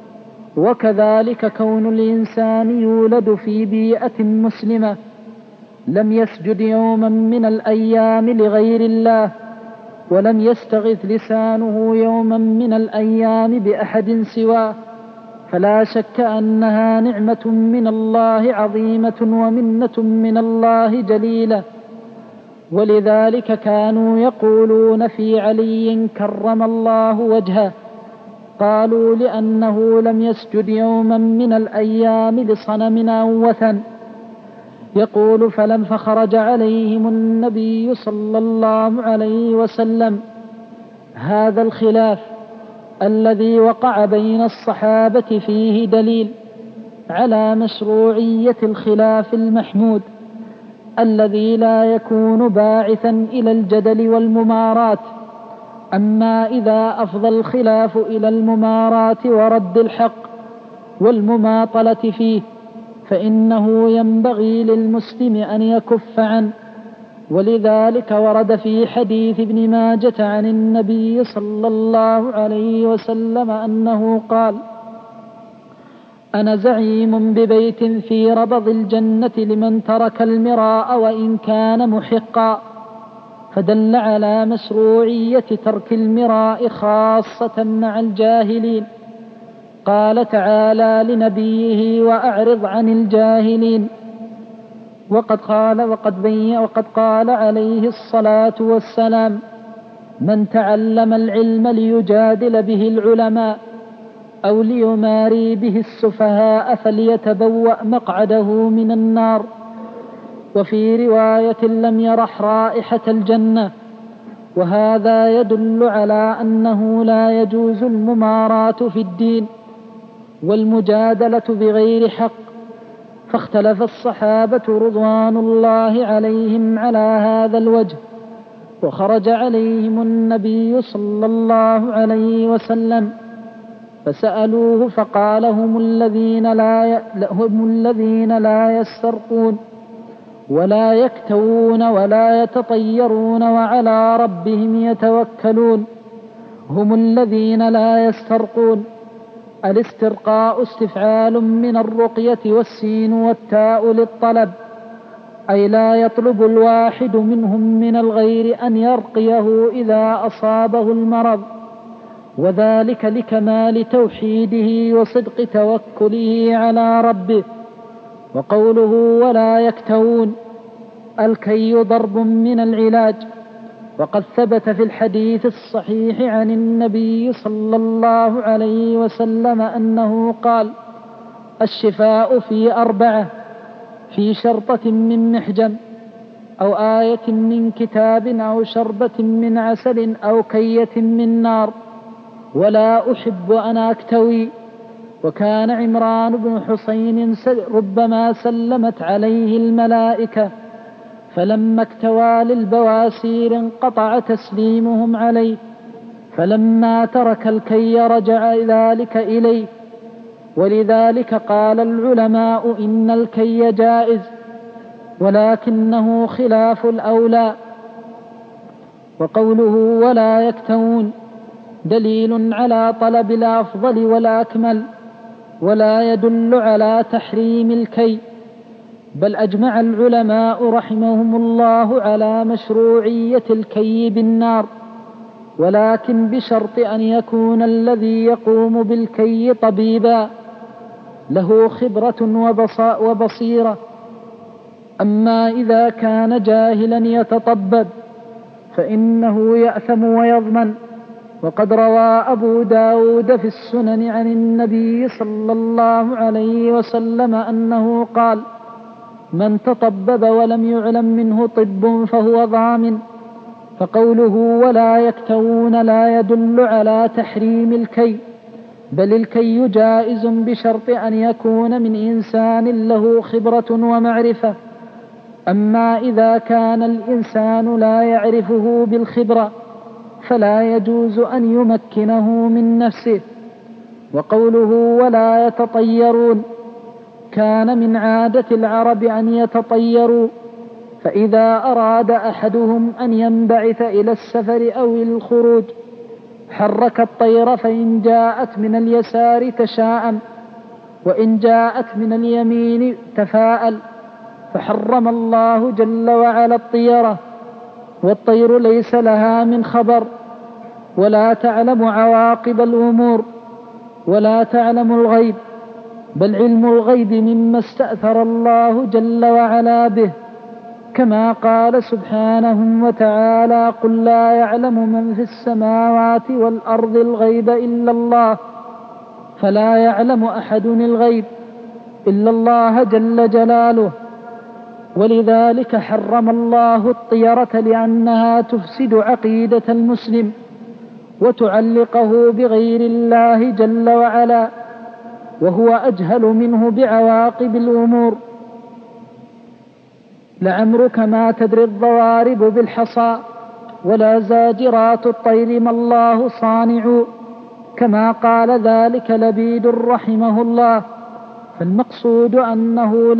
وكذلك كون الإنسان يولد في بيئة مسلمة لم يسجد يوما من الأيام لغير الله، ولم يستغث لسانه يوما من الأيام بأحد سواه. فلا شك أنها نعمة من الله عظيمة ومنة من الله جليلة. ولذلك كانوا يقولون في علي كرم الله وجهه، قالوا: لأنه لم يسجد يوما من الأيام لصنم أو وثن. يقول: فخرج عليهم النبي صلى الله عليه وسلم. هذا الخلاف الذي وقع بين الصحابة فيه دليل على مشروعية الخلاف المحمود الذي لا يكون باعثا إلى الجدل والممارات. أما إذا أفضى الخلاف إلى الممارات ورد الحق والمماطلة فيه فإنه ينبغي للمسلم أن يكف عنه. ولذلك ورد في حديث ابن ماجة عن النبي صلى الله عليه وسلم أنه قال: أنا زعيم ببيت في ربض الجنة لمن ترك المراء وإن كان محقا. فدل على مشروعية ترك المراء خاصة مع الجاهلين. قال تعالى لنبيه: وأعرض عن الجاهلين. وقد قال عليه الصلاة والسلام: من تعلم العلم ليجادل به العلماء أو ليماري به السفهاء فليتبوأ مقعده من النار. وفي رواية: لم يرح رائحة الجنة. وهذا يدل على أنه لا يجوز المماراة في الدين والمجادلة بغير حق. فاختلف الصحابة رضوان الله عليهم على هذا الوجه، وخرج عليهم النبي صلى الله عليه وسلم فسألوه فقال هم الذين لا يسترقون ولا يكتوون ولا يتطيرون وعلى ربهم يتوكلون. هم الذين لا يسترقون. الاسترقاء استفعال من الرقية والسين والتاء للطلب، أي لا يطلب الواحد منهم من الغير أن يرقيه إذا أصابه المرض، وذلك لكمال توحيده وصدق توكله على ربه. وقوله ولا يكتوون، الكي ضرب من العلاج، وقد ثبت في الحديث الصحيح عن النبي صلى الله عليه وسلم أنه قال: الشفاء في 4: في شرطة من محجم، أو آية من كتاب، أو شربة من عسل، أو كية من نار. ولا أحب أن أكتوي. وكان عمران بن حسين ربما سلمت عليه الملائكة، فلما اكتوى للبواسير انقطع تسليمهم عليه، فلما ترك الكي رجع ذلك إليه. ولذلك قال العلماء إن الكي جائز، ولكنه خلاف الأولى. وقوله ولا يكتوون دليل على طلب الأفضل والأكمل، ولا يدل على تحريم الكي، بل أجمع العلماء رحمهم الله على مشروعية الكي بالنار، ولكن بشرط أن يكون الذي يقوم بالكي طبيبا له خبرة وبصيرة. أما إذا كان جاهلا يتطبب فإنه يأثم ويضمن. وقد روى أبو داود في السنن عن النبي صلى الله عليه وسلم أنه قال: من تطبب ولم يعلم منه طب فهو ضامن. فقوله ولا يكتوون لا يدل على تحريم الكي، بل الكي جائز بشرط أن يكون من إنسان له خبرة ومعرفة. أما إذا كان الإنسان لا يعرفه بالخبرة فلا يجوز أن يمكنه من نفسه. وقوله ولا يتطيرون، كان من عادة العرب أن يتطيروا، فإذا أراد أحدهم أن ينبعث إلى السفر أو الخروج حرك الطير، فإن جاءت من اليسار تشاءم، وإن جاءت من اليمين تفاءل. فحرم الله جل وعلا الطيرة، والطير ليس لها من خبر، ولا تعلم عواقب الأمور، ولا تعلم الغيب، بل علم الغيب مما استأثر الله جل وعلا به، كما قال سبحانه وتعالى: قل لا يعلم من في السماوات والأرض الغيب إلا الله. فلا يعلم أحد الغيب إلا الله جل جلاله. ولذلك حرم الله الطيرة، لأنها تفسد عقيدة المسلم وتعلقه بغير الله جل وعلا، وهو أجهل منه بعواقب الأمور. لعمرك ما تدري الضوارب بالحصى، ولا زاجرات الطير ما الله صانع، كما قال ذلك لبيد رحمه الله. فالمقصود أنه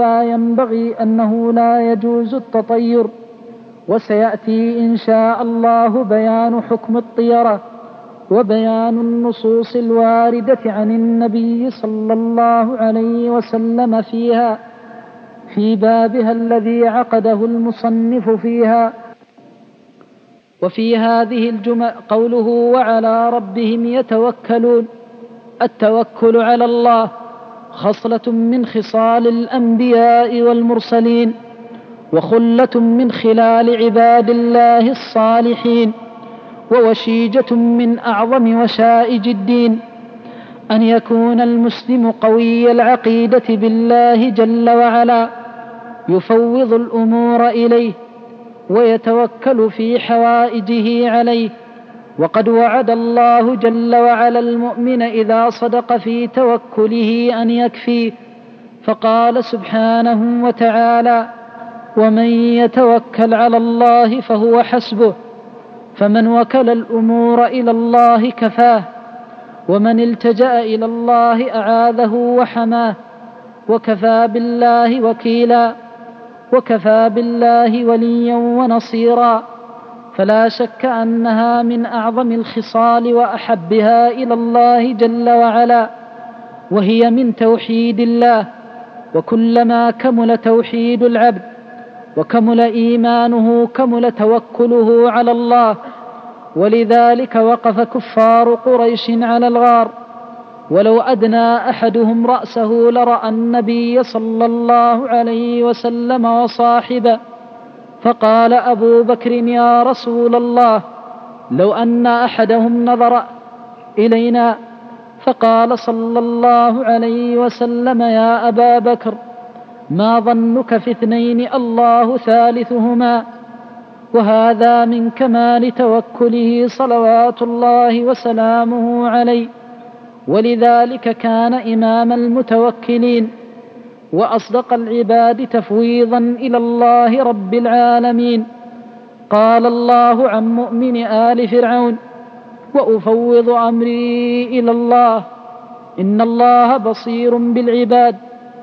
لا يجوز التطير، وسيأتي إن شاء الله بيان حكم الطيرة وبيان النصوص الواردة عن النبي صلى الله عليه وسلم فيها في بابها الذي عقده المصنف فيها. وفي هذه الجمل قوله وعلى ربهم يتوكلون، التوكل على الله خصلة من خصال الأنبياء والمرسلين، وخلة من خلال عباد الله الصالحين، ووشيجة من أعظم وشائج الدين، أن يكون المسلم قوي العقيدة بالله جل وعلا، يفوض الأمور إليه ويتوكل في حوائجه عليه. وقد وعد الله جل وعلا المؤمن إذا صدق في توكله أن يكفيه، فقال سبحانه وتعالى: ومن يتوكل على الله فهو حسبه. فمن وكل الأمور إلى الله كفاه، ومن التجأ إلى الله أعاذه وحماه، وكفى بالله وكيلا، وكفى بالله وليا ونصيرا. فلا شك أنها من أعظم الخصال وأحبها إلى الله جل وعلا، وهي من توحيد الله. وكلما كمل توحيد العبد وكمل إيمانه كمل توكله على الله. ولذلك وقف كفار قريش على الغار، ولو أدنى أحدهم رأسه لرأى النبي صلى الله عليه وسلم وصاحبه، فقال أبو بكر: يا رسول الله، لو أن أحدهم نظر إلينا. فقال صلى الله عليه وسلم: يا أبا بكر، ما ظنك في اثنين الله ثالثهما؟ وهذا من كمال توكله صلوات الله وسلامه عليه. ولذلك كان إمام المتوكلين وأصدق العباد تفويضا إلى الله رب العالمين. قال الله عن مؤمن آل فرعون: وأفوض أمري إلى الله إن الله بصير بالعباد.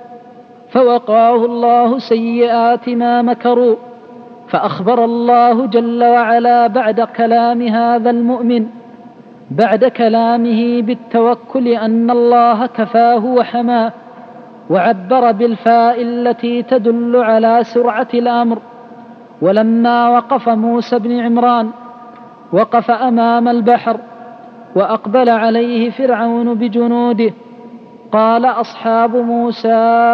فوقاه الله سيئات ما مكروا. فأخبر الله جل وعلا بعد كلام هذا المؤمن بعد كلامه بالتوكل أن الله كفاه وحماه، وعبر بالفاء التي تدل على سرعة الأمر. ولما وقف موسى بن عمران وقف أمام البحر وأقبل عليه فرعون بجنوده، قال أصحاب موسى: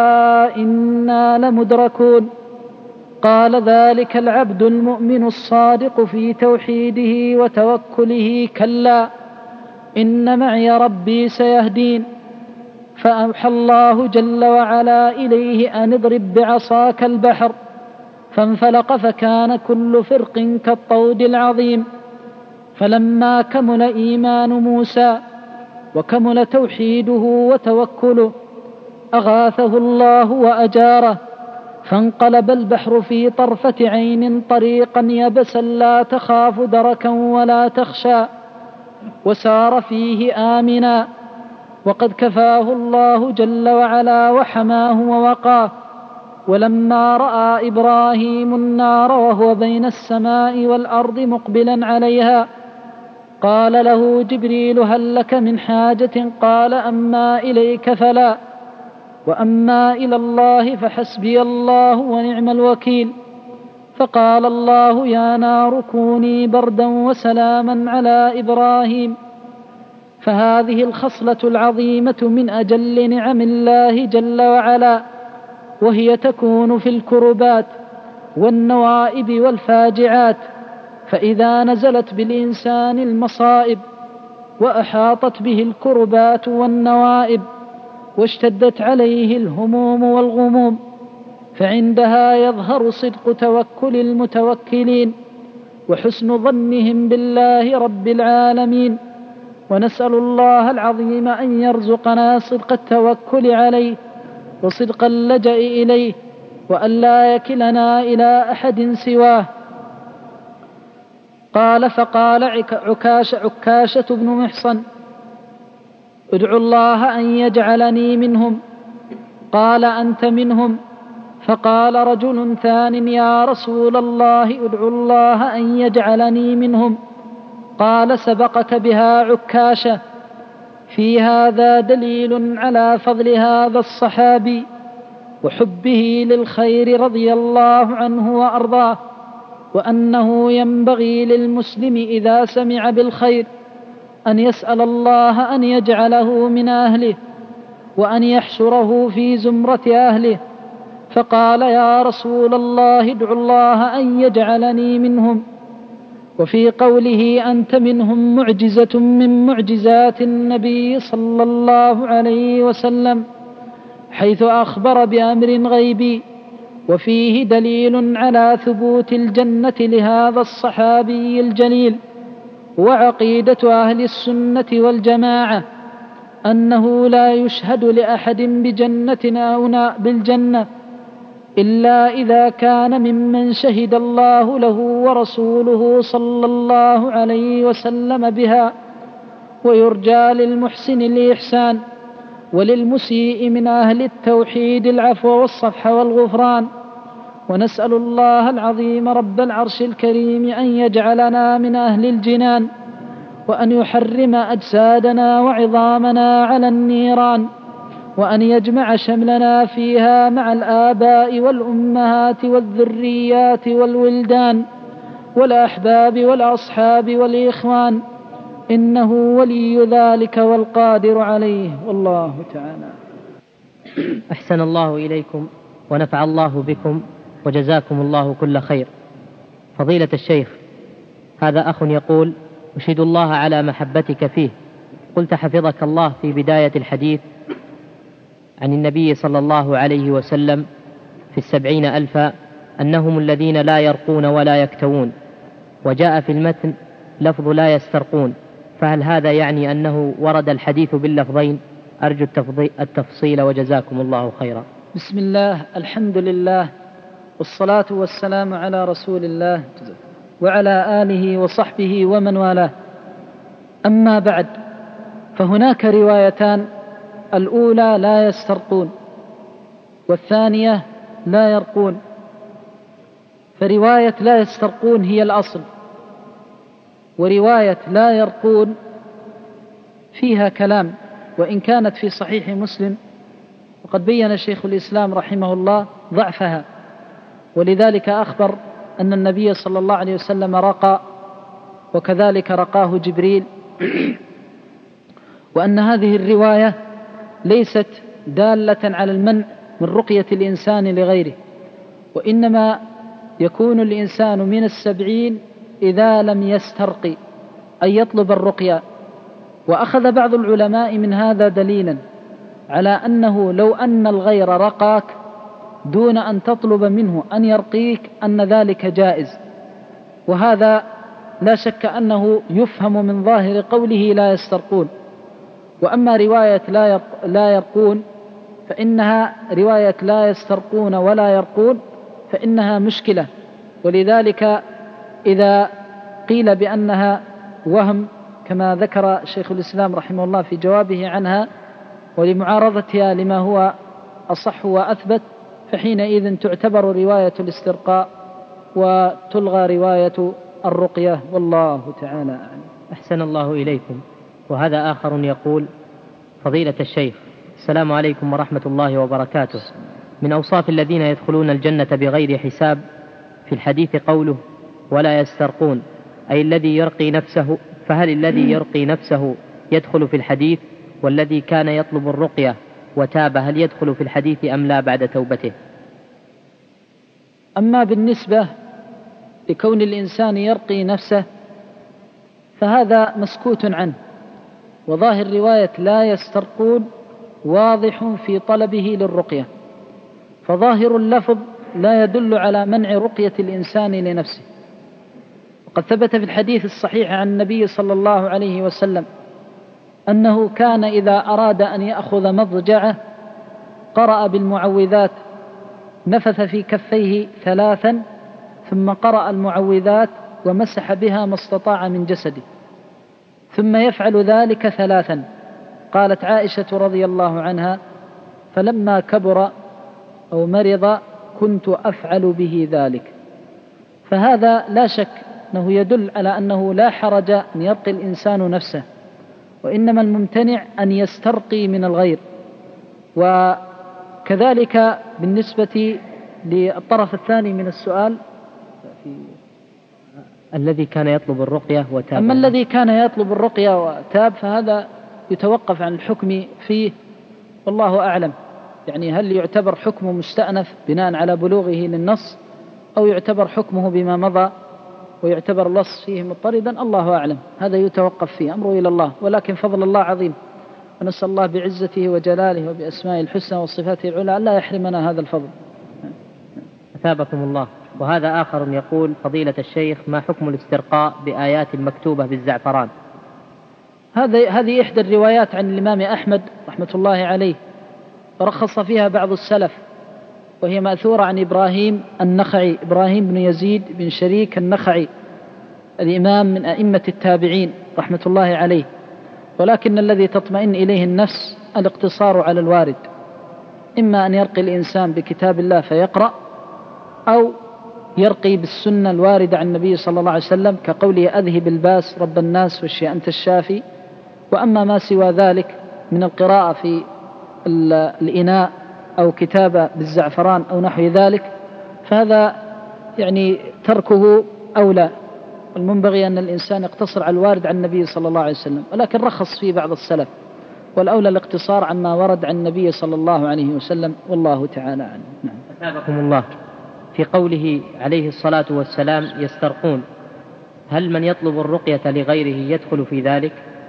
إنا لمدركون. قال ذلك العبد المؤمن الصادق في توحيده وتوكله: كلا إن معي ربي سيهدين. فأوحى الله جل وعلا إليه أن اضرب بعصاك البحر، فانفلق فكان كل فرق كالطود العظيم. فلما كمل إيمان موسى وكمل توحيده وتوكله أغاثه الله وأجاره، فانقلب البحر في طرفة عين طريقا يبسا لا تخاف دركا ولا تخشى، وسار فيه آمنا. وقد كفاه الله جل وعلا وحماه ووقاه. ولما رأى إبراهيم النار وهو بين السماء والأرض مقبلا عليها، قال له جبريل: هل لك من حاجة؟ قال: أما إليك فلا، وأما إلى الله فحسبي الله ونعم الوكيل. فقال الله: يا نار كوني بردا وسلاما على إبراهيم. فهذه الخصلة العظيمة من أجل نعم الله جل وعلا، وهي تكون في الكربات والنوائب والفاجعات. فإذا نزلت بالإنسان المصائب وأحاطت به الكربات والنوائب واشتدت عليه الهموم والغموم، فعندها يظهر صدق توكل المتوكلين وحسن ظنهم بالله رب العالمين. ونسأل الله العظيم أن يرزقنا صدق التوكل عليه وصدق اللجأ إليه، وأن لا يكلنا إلى أحد سواه. فقال عكاشة بن محصن: ادعو الله أن يجعلني منهم. قال: أنت منهم. فقال رجل ثان: يا رسول الله، ادعو الله أن يجعلني منهم. قال: سبقك بها عكاشة. في هذا دليل على فضل هذا الصحابي وحبه للخير رضي الله عنه وأرضاه، وأنه ينبغي للمسلم إذا سمع بالخير أن يسأل الله أن يجعله من أهله وأن يحشره في زمرة أهله. فقال: يا رسول الله، ادعو الله أن يجعلني منهم. وفي قوله أنت منهم معجزة من معجزات النبي صلى الله عليه وسلم، حيث أخبر بأمر غيبي وفيه دليل على ثبوت الجنة لهذا الصحابي الجليل. وعقيدة أهل السنة والجماعة أنه لا يشهد لأحد بجنة أو بالجنة إلا إذا كان ممن شهد الله له ورسوله صلى الله عليه وسلم بها، ويرجى للمحسن الإحسان، وللمسيء من أهل التوحيد العفو والصفح والغفران. ونسأل الله العظيم رب العرش الكريم أن يجعلنا من أهل الجنان، وأن يحرم أجسادنا وعظامنا على النيران، وأن يجمع شملنا فيها مع الآباء والأمهات والذريات والولدان والأحباب والأصحاب والإخوان، إنه ولي ذلك والقادر عليه، والله تعالى. أحسن الله إليكم ونفع الله بكم وجزاكم الله كل خير. فضيلة الشيخ، هذا أخ يقول: أشهد الله على محبتك فيه. قلت حفظك الله في بداية الحديث عن النبي صلى الله عليه وسلم في 70,000 أنهم الذين لا يرقون ولا يكتوون، وجاء في المتن لفظ لا يسترقون، فهل هذا يعني أنه ورد الحديث باللفظين؟ أرجو التفصيل وجزاكم الله خيرا. بسم الله، الحمد لله، والصلاة والسلام على رسول الله وعلى آله وصحبه ومن والاه. أما بعد، فهناك روايتان: الأولى لا يسترقون، والثانية لا يرقون. فرواية لا يسترقون هي الأصل، ورواية لا يرقون فيها كلام، وإن كانت في صحيح مسلم، وقد بين شيخ الإسلام رحمه الله ضعفها، ولذلك أخبر أن النبي صلى الله عليه وسلم رقى، وكذلك رقاه جبريل، وأن هذه الرواية ليست دالة على المنع من رقية الإنسان لغيره، وإنما يكون الإنسان من 70 إذا لم يسترقي، أي يطلب الرقية. وأخذ بعض العلماء من هذا دليلا على أنه لو أن الغير رقاك دون أن تطلب منه أن يرقيك أن ذلك جائز، وهذا لا شك أنه يفهم من ظاهر قوله لا يسترقون. وأما رواية لا يرقون فإنها رواية لا يسترقون ولا يرقون، فإنها مشكلة، ولذلك إذا قيل بأنها وهم كما ذكر شيخ الإسلام رحمه الله في جوابه عنها ولمعارضتها لما هو أصح وأثبت، فحينئذ تعتبر رواية الاسترقاء وتلغى رواية الرقية، والله تعالى أعلم. أحسن الله إليكم. وهذا آخر يقول: فضيلة الشيخ، السلام عليكم ورحمة الله وبركاته. من أوصاف الذين يدخلون الجنة بغير حساب في الحديث قوله ولا يسترقون، أي الذي يرقي نفسه، فهل الذي يرقي نفسه يدخل في الحديث؟ والذي كان يطلب الرقية وتاب هل يدخل في الحديث أم لا بعد توبته؟ أما بالنسبة لكون الإنسان يرقي نفسه فهذا مسكوت عنه، وظاهر رواية لا يسترقون واضح في طلبه للرقية، فظاهر اللفظ لا يدل على منع رقية الإنسان لنفسه. وقد ثبت في الحديث الصحيح عن النبي صلى الله عليه وسلم أنه كان إذا أراد أن يأخذ مضجعه قرأ بالمعوذات، نفث في كفيه 3 ثم قرأ المعوذات ومسح بها ما استطاع من جسده، ثم يفعل ذلك 3. قالت عائشة رضي الله عنها: فلما كبر أو مرض كنت أفعل به ذلك. فهذا لا شك أنه يدل على أنه لا حرج أن يرقي الإنسان نفسه، وإنما الممتنع أن يسترقي من الغير. وكذلك بالنسبة للطرف الثاني من السؤال، الذي كان يطلب الرقية وتاب. أما الذي كان يطلب الرقية وتاب فهذا يتوقف عن الحكم فيه، والله أعلم. يعني هل يعتبر حكمه مستأنف بناء على بلوغه للنص، أو يعتبر حكمه بما مضى ويعتبر اللص فيه مضطردا؟ الله أعلم، هذا يتوقف فيه، أمره إلى الله. ولكن فضل الله عظيم، ونسأل الله بعزته وجلاله وبأسمائه الحسنى وصفاته العلى ألا يحرمنا هذا الفضل. أثابكم الله. وهذا آخر يقول: فضيلة الشيخ، ما حكم الاسترقاء بآيات مكتوبة بالزعفران؟ هذه إحدى الروايات عن الإمام أحمد رحمة الله عليه، ورخص فيها بعض السلف، وهي مأثورة عن إبراهيم النخعي، إبراهيم بن يزيد بن شريك النخعي، الإمام من أئمة التابعين رحمة الله عليه. ولكن الذي تطمئن إليه النفس الاقتصار على الوارد، إما أن يرقي الإنسان بكتاب الله فيقرأ، أو يرقي بالسنة الواردة عن النبي صلى الله عليه وسلم كقوله: أذهب الباس رب الناس واشفي أنت الشافي. وأما ما سوى ذلك من القراءة في الإناء أو كتابة بالزعفران أو نحو ذلك، فهذا يعني تركه أولى. المنبغي أن الإنسان يقتصر على الوارد عن النبي صلى الله عليه وسلم، ولكن رخص فيه بعض السلف، والأولى الاقتصار عما ورد عن النبي صلى الله عليه وسلم، والله تعالى عنه. نعم. أثابكم الله. في قوله عليه الصلاة والسلام: يسترقون، هل من يطلب الرقية لغيره يدخل في ذلك؟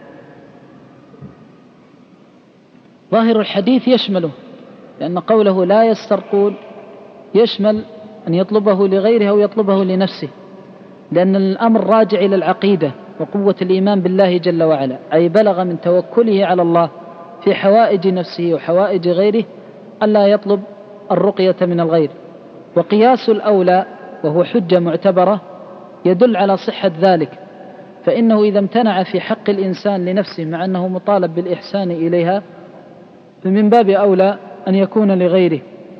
ظاهر الحديث يشمله، لأن قوله لا يسترقون يشمل أن يطلبه لغيره أو يطلبه لنفسه، لأن الأمر راجع إلى العقيدة وقوة الإيمان بالله جل وعلا، أي بلغ من توكله على الله في حوائج نفسه وحوائج غيره ألا يطلب الرقية من الغير. وقياس الأولى وهو حجة معتبرة يدل على صحة ذلك، فإنه إذا امتنع في حق الإنسان لنفسه مع أنه مطالب بالإحسان إليها، فمن باب أولى أن يكون لغيره.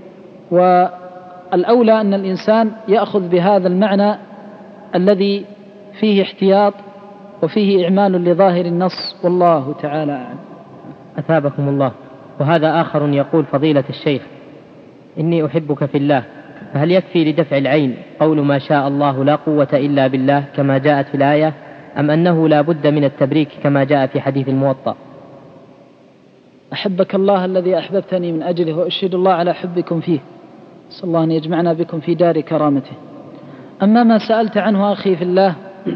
والأولى أن الإنسان يأخذ بهذا المعنى الذي فيه احتياط وفيه إعمال لظاهر النص، والله تعالى أعلم. أثابكم الله. وهذا آخر يقول: فضيلة الشيخ، إني أحبك في الله، فهل يكفي لدفع العين قول ما شاء الله لا قوة إلا بالله كما جاءت في الآية، أم أنه لا بد من التبريك كما جاء في حديث الموطأ؟ أحبك الله الذي أحببتني من أجله، وأشهد الله على حبكم فيه، صلى الله أن يجمعنا بكم في دار كرامته. أما ما سألت عنه أخي في الله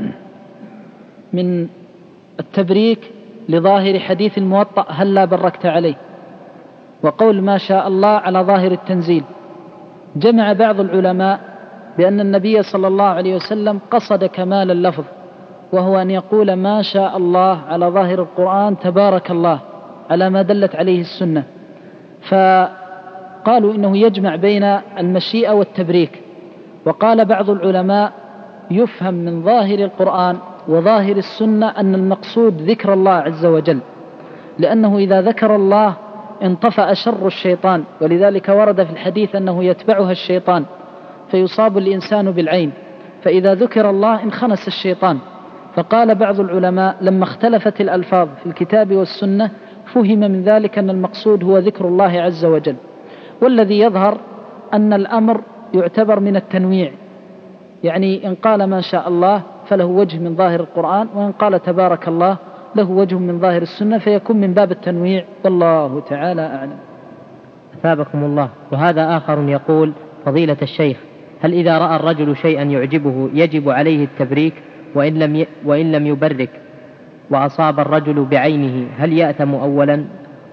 من التبريك لظاهر حديث الموطأ هل لا بركت عليه، وقول ما شاء الله على ظاهر التنزيل، جمع بعض العلماء بأن النبي صلى الله عليه وسلم قصد كمال اللفظ، وهو أن يقول ما شاء الله على ظاهر القرآن تبارك الله على ما دلت عليه السنة، فقالوا إنه يجمع بين المشيئة والتبريك. وقال بعض العلماء يفهم من ظاهر القرآن وظاهر السنة أن المقصود ذكر الله عز وجل، لأنه إذا ذكر الله انطفأ شر الشيطان، ولذلك ورد في الحديث أنه يتبعها الشيطان فيصاب الإنسان بالعين، فإذا ذكر الله انخنس الشيطان. فقال بعض العلماء لما اختلفت الألفاظ في الكتاب والسنة فهم من ذلك أن المقصود هو ذكر الله عز وجل. والذي يظهر أن الأمر يعتبر من التنويع، يعني إن قال ما شاء الله فله وجه من ظاهر القرآن، وإن قال تبارك الله له وجه من ظاهر السنة، فيكون من باب التنويع، والله تعالى أعلم. أثابكم الله. وهذا آخر يقول: فضيلة الشيخ، هل إذا رأى الرجل شيئا يعجبه يجب عليه التبريك، وإن لم يبرك وأصاب الرجل بعينه هل يأثم أولا؟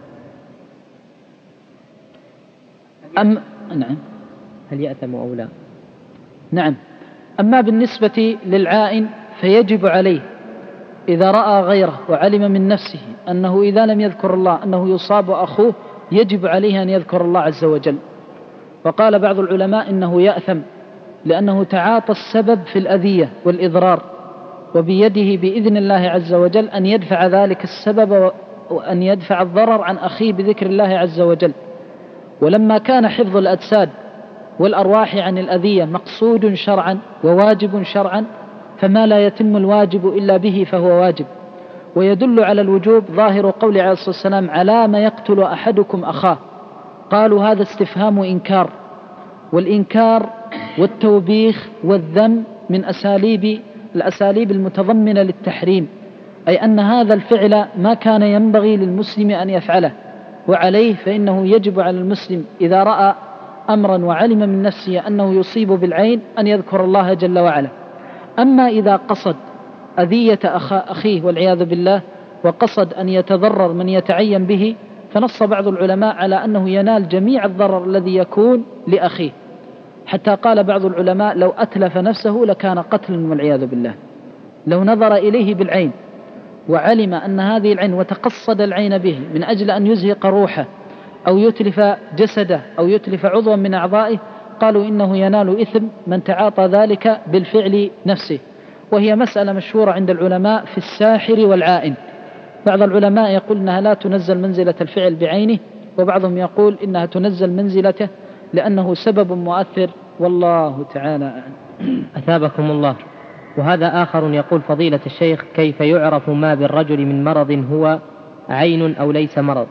نعم. هل يأثم أو لا؟ نعم. أما بالنسبة للعائن فيجب عليه إذا رأى غيره وعلم من نفسه أنه إذا لم يذكر الله أنه يصاب أخوه، يجب عليه أن يذكر الله عز وجل. وقال بعض العلماء إنه يأثم لأنه تعاطى السبب في الأذية والإضرار، وبيده بإذن الله عز وجل أن يدفع ذلك السبب وأن يدفع الضرر عن أخيه بذكر الله عز وجل. ولما كان حفظ الأجساد والأرواح عن الأذية مقصود شرعا وواجب شرعا، فما لا يتم الواجب إلا به فهو واجب. ويدل على الوجوب ظاهر قول عليه الصلاة والسلام: على ما يقتل أحدكم أخاه. قالوا هذا استفهام إنكار، والإنكار والتوبيخ والذم من الأساليب المتضمنة للتحريم، أي أن هذا الفعل ما كان ينبغي للمسلم أن يفعله، وعليه فإنه يجب على المسلم إذا رأى أمرا وعلم من نفسه أنه يصيب بالعين أن يذكر الله جل وعلا. أما إذا قصد أذية أخيه والعياذ بالله، وقصد أن يتضرر من يتعين به، فنص بعض العلماء على أنه ينال جميع الضرر الذي يكون لأخيه، حتى قال بعض العلماء لو أتلف نفسه لكان قتلا والعياذ بالله. لو نظر إليه بالعين وعلم أن هذه العين وتقصد العين به من أجل أن يزهق روحه أو يتلف جسده أو يتلف عضوا من أعضائه، قالوا إنه ينال إثم من تعاطى ذلك بالفعل نفسه. وهي مسألة مشهورة عند العلماء في الساحر والعائن. بعض العلماء يقول إنها لا تنزل منزلة الفعل بعينه، وبعضهم يقول إنها تنزل منزلته لأنه سبب مؤثر، والله تعالى أعلم. أثابكم الله. وهذا آخر يقول فضيلة الشيخ كيف يعرف ما بالرجل من مرض هو عين أو ليس مرض؟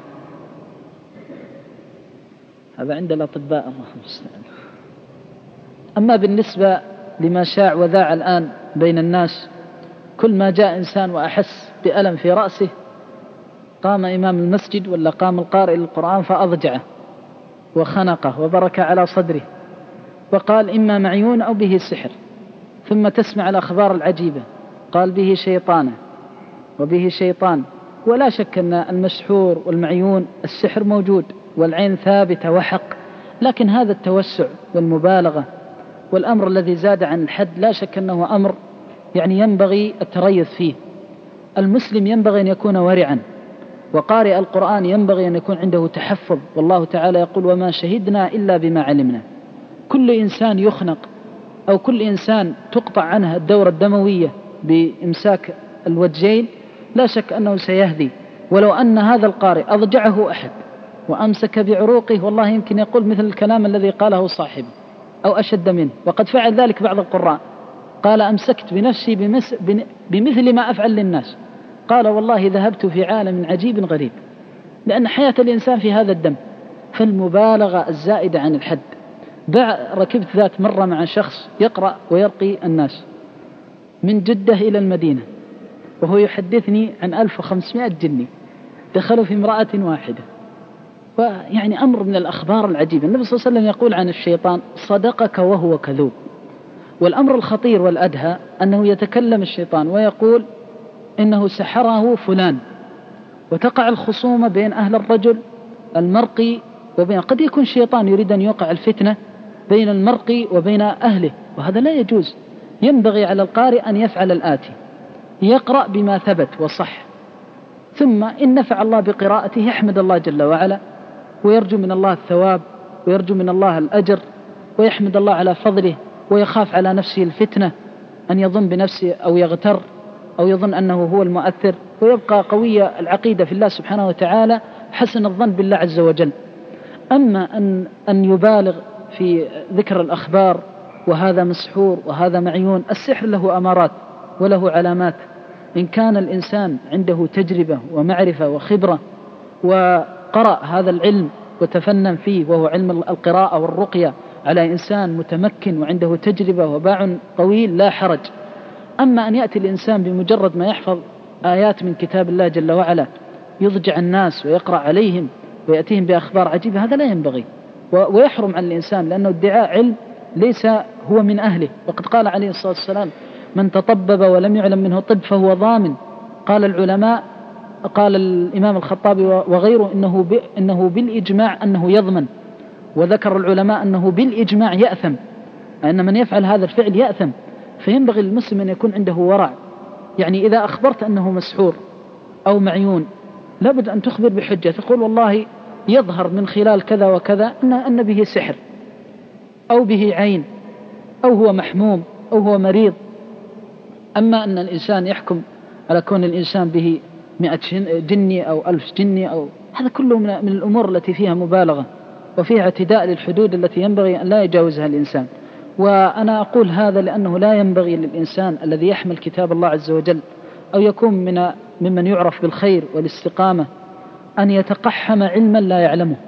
هذا عند الأطباء الله المستعان. أما بالنسبة لما شاع وذاع الآن بين الناس، كل ما جاء إنسان وأحس بألم في رأسه قام إمام المسجد ولا قام القارئ للقرآن فأضجعه وخنقه وبرك على صدره وقال إما معيون أو به سحر. ثم تسمع الأخبار العجيبة، قال به شيطان وبه شيطان. ولا شك أن المسحور والمعيون السحر موجود والعين ثابتة وحق، لكن هذا التوسع والمبالغة والأمر الذي زاد عن الحد لا شك أنه أمر يعني ينبغي التريث فيه. المسلم ينبغي أن يكون ورعا، وقارئ القرآن ينبغي أن يكون عنده تحفظ، والله تعالى يقول وما شهدنا إلا بما علمنا. كل إنسان يخنق أو كل إنسان تقطع عنها الدورة الدموية بإمساك الوجهين لا شك أنه سيهدي. ولو أن هذا القارئ أضجعه أحد وأمسك بعروقه والله يمكن يقول مثل الكلام الذي قاله صاحبه أو أشد منه، وقد فعل ذلك بعض القراء. قال أمسكت بنفسي بمثل ما أفعل للناس. قال والله ذهبت في عالم عجيب غريب، لأن حياة الإنسان في هذا الدم. فالمبالغة الزائدة عن الحد. ركبت ذات مرة مع شخص يقرأ ويرقي الناس من جدة إلى المدينة، وهو يحدثني عن 1500 جني دخلوا في امرأة واحدة، ويعني أمر من الأخبار العجيبة. النبي صلى الله عليه وسلم يقول عن الشيطان صدقك وهو كذوب. والأمر الخطير والأدهى أنه يتكلم الشيطان ويقول إنه سحره فلان، وتقع الخصومة بين أهل الرجل المرقي وبين، قد يكون شيطان يريد أن يوقع الفتنة بين المرقي وبين أهله، وهذا لا يجوز. ينبغي على القارئ أن يفعل الآتي: يقرأ بما ثبت وصح، ثم إن نفع الله بقراءته يحمد الله جل وعلا ويرجو من الله الثواب ويرجو من الله الأجر ويحمد الله على فضله، ويخاف على نفسه الفتنة أن يظن بنفسه أو يغتر أو يظن أنه هو المؤثر، ويبقى قوي العقيدة في الله سبحانه وتعالى حسن الظن بالله عز وجل. أما أن يبالغ في ذكر الأخبار وهذا مسحور وهذا معيون، السحر له أمارات وله علامات. إن كان الإنسان عنده تجربة ومعرفة وخبرة وقرأ هذا العلم وتفنن فيه وهو علم القراءة والرقية على إنسان متمكن وعنده تجربة وباع طويل لا حرج. أما أن يأتي الإنسان بمجرد ما يحفظ آيات من كتاب الله جل وعلا يضجع الناس ويقرأ عليهم ويأتيهم بأخبار عجيبة، هذا لا ينبغي ويحرم عن الإنسان، لأنه ادعاء علم ليس هو من أهله. وقد قال عليه الصلاة والسلام: من تطبب ولم يعلم منه طب فهو ضامن. قال العلماء، قال الإمام الخطابي وغيره إنه بالإجماع أنه يضمن، وذكر العلماء أنه بالإجماع يأثم، أن من يفعل هذا الفعل يأثم. فينبغي المسلم أن يكون عنده ورع. يعني إذا أخبرت أنه مسحور أو معيون لابد أن تخبر بحجة، تقول والله يظهر من خلال كذا وكذا أن به سحر أو به عين أو هو محموم أو هو مريض. أما أن الإنسان يحكم على كون الإنسان به 100 جني أو 1000 جني أو هذا كله من الأمور التي فيها مبالغة وفيها اعتداء للحدود التي ينبغي أن لا يجاوزها الإنسان. وأنا أقول هذا لأنه لا ينبغي للإنسان الذي يحمل كتاب الله عز وجل أو يكون ممن يعرف بالخير والاستقامة أن يتقحم علما لا يعلمه،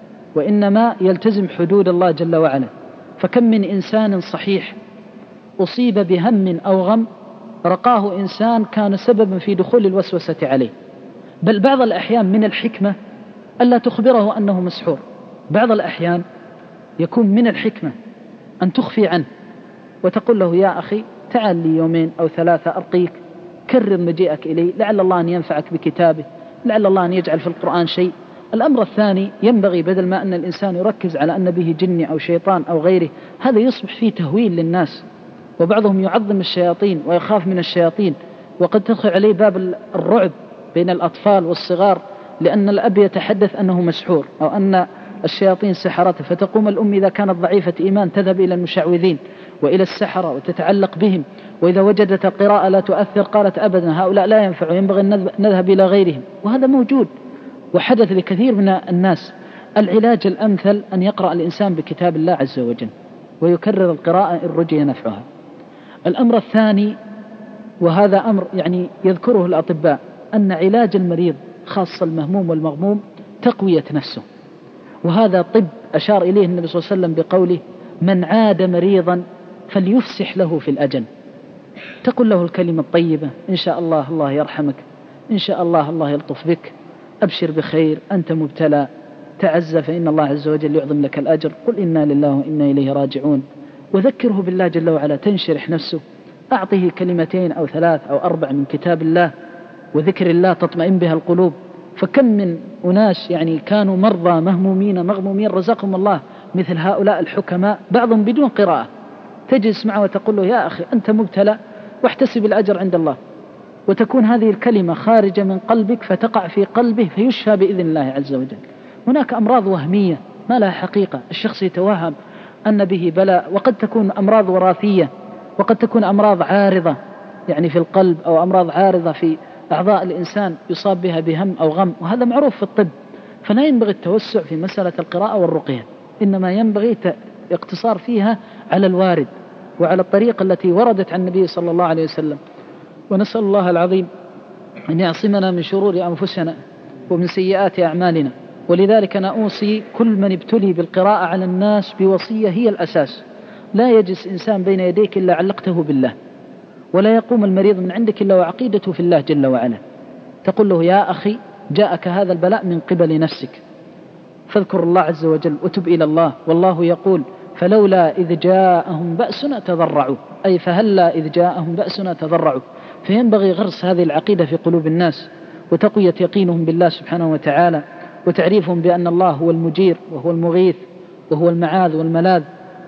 وإنما يلتزم حدود الله جل وعلا. فكم من إنسان صحيح أصيب بهم أو غم رقاه إنسان كان سببا في دخول الوسوسة عليه. بل بعض الأحيان من الحكمة ألا تخبره أنه مسحور. بعض الأحيان يكون من الحكمة أن تخفي عنه وتقول له: يا أخي تعال لي 2 أو 3 أرقيك، كرر مجيئك إلي، لعل الله أن ينفعك بكتابه، لعل الله أن يجعل في القرآن شيء. الأمر الثاني، ينبغي بدل ما أن الإنسان يركز على أن به جني أو شيطان أو غيره، هذا يصبح فيه تهويل للناس، وبعضهم يعظم الشياطين ويخاف من الشياطين، وقد تدخل عليه باب الرعب بين الأطفال والصغار، لأن الأب يتحدث أنه مسحور أو أن الشياطين سحرته، فتقوم الأم إذا كانت ضعيفة إيمان تذهب إلى المشعوذين وإلى السحرة وتتعلق بهم، وإذا وجدت قراءة لا تؤثر قالت أبدا هؤلاء لا ينفع، ينبغي أن نذهب إلى غيرهم، وهذا موجود وحدث لكثير من الناس. العلاج الأمثل أن يقرأ الإنسان بكتاب الله عز وجل ويكرر القراءة إن رجي نفعها. الأمر الثاني، وهذا أمر يذكره الأطباء، أن علاج المريض خاصة المهموم والمغموم تقوية نفسه، وهذا طب أشار إليه النبي صلى الله عليه وسلم بقوله: من عاد مريضا فليفسح له في الأجل. تقول له الكلمة الطيبة: إن شاء الله الله يرحمك، إن شاء الله الله يلطف بك، أبشر بخير، أنت مبتلى، تعزى فإن الله عز وجل يعظم لك الأجر، قل إنا لله وإنا إليه راجعون، وذكره بالله جل وعلا تنشرح نفسه. أعطيه كلمتين أو 3 أو 4 من كتاب الله وذكر الله تطمئن بها القلوب. فكم من أناس كانوا مرضى مهمومين مغمومين رزقهم الله مثل هؤلاء الحكماء، بعضهم بدون قراءة، تجلس معه وتقول له: يا أخي أنت مبتلى واحتسب الأجر عند الله، وتكون هذه الكلمة خارجة من قلبك فتقع في قلبه فيشفى بإذن الله عز وجل. هناك أمراض وهمية ما لها حقيقة، الشخص يتوهم أن به بلاء، وقد تكون أمراض وراثية، وقد تكون أمراض عارضة في القلب، أو أمراض عارضة في أعضاء الإنسان يصاب بها بهم أو غم، وهذا معروف في الطب. فلا ينبغي التوسع في مسألة القراءة والرقية، إنما ينبغي اقتصار فيها على الوارد وعلى الطريقة التي وردت عن النبي صلى الله عليه وسلم. ونسأل الله العظيم أن يعصمنا من شرور أنفسنا ومن سيئات أعمالنا. ولذلك أنا أوصي كل من ابتلي بالقراءة على الناس بوصية هي الأساس: لا يجلس إنسان بين يديك إلا علقته بالله، ولا يقوم المريض من عندك إلا وعقيدته في الله جل وعلا. تقول له: يا أخي جاءك هذا البلاء من قبل نفسك، فاذكر الله عز وجل وتب إلى الله، والله يقول: فلولا إذ جاءهم بأسنا تضرعوا، أي فهلا إذ جاءهم بأسنا تضرعوا. فينبغي غرس هذه العقيدة في قلوب الناس، وتقوية يقينهم بالله سبحانه وتعالى، وتعريفهم بأن الله هو المجير وهو المغيث وهو المعاذ والملاذ.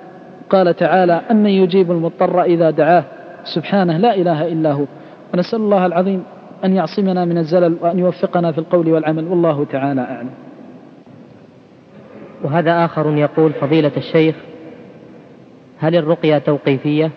قال تعالى: أمن يجيب المضطر إذا دعاه، سبحانه لا إله إلا هو. ونسأل الله العظيم أن يعصمنا من الزلل وأن يوفقنا في القول والعمل، والله تعالى أعلم. وهذا آخر يقول: فضيلة الشيخ، هل الرقية توقيفية؟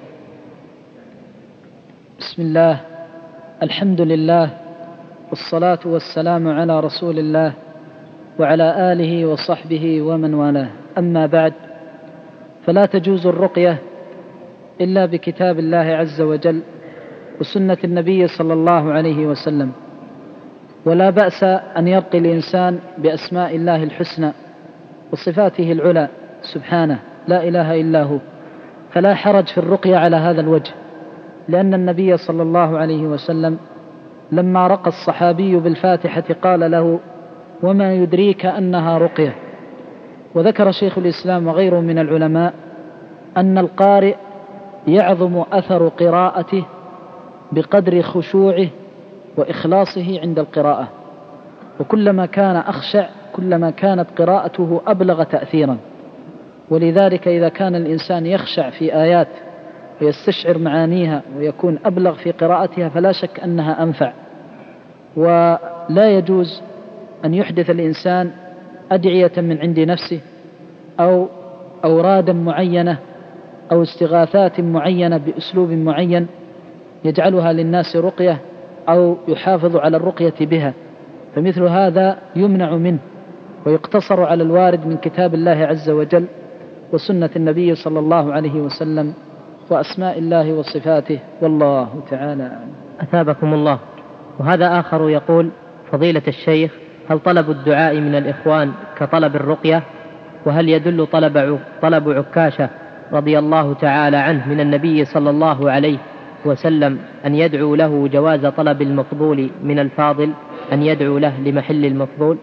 بسم الله، الحمد لله، والصلاة والسلام على رسول الله وعلى آله وصحبه ومن والاه. أما بعد، فلا تجوز الرقية إلا بكتاب الله عز وجل وسنة النبي صلى الله عليه وسلم، ولا بأس أن يرقي الإنسان بأسماء الله الحسنى وصفاته العلى سبحانه لا إله إلا هو، فلا حرج في الرقية على هذا الوجه، لأن النبي صلى الله عليه وسلم لما رقى الصحابي بالفاتحة قال له: وما يدريك أنها رقية. وذكر شيخ الإسلام وغيره من العلماء أن القارئ يعظم أثر قراءته بقدر خشوعه وإخلاصه عند القراءة، وكلما كان أخشع كلما كانت قراءته أبلغ تأثيرا. ولذلك إذا كان الإنسان يخشع في آيات ويستشعر معانيها ويكون أبلغ في قراءتها فلا شك أنها أنفع. ولا يجوز أن يحدث الإنسان أدعية من عند نفسه أو أورادا معينة أو استغاثات معينة بأسلوب معين يجعلها للناس رقية أو يحافظ على الرقية بها، فمثل هذا يمنع منه ويقتصر على الوارد من كتاب الله عز وجل وسنة النبي صلى الله عليه وسلم وأسماء الله وصفاته، والله تعالى أعلم. أثابكم الله. وهذا آخر يقول: فضيلة الشيخ، هل طلب الدعاء من الإخوان كطلب الرقية؟ وهل يدل طلب عكاشة رضي الله تعالى عنه من النبي صلى الله عليه وسلم أن يدعو له جواز طلب المفضول من الفاضل أن يدعو له لمحل المفضول؟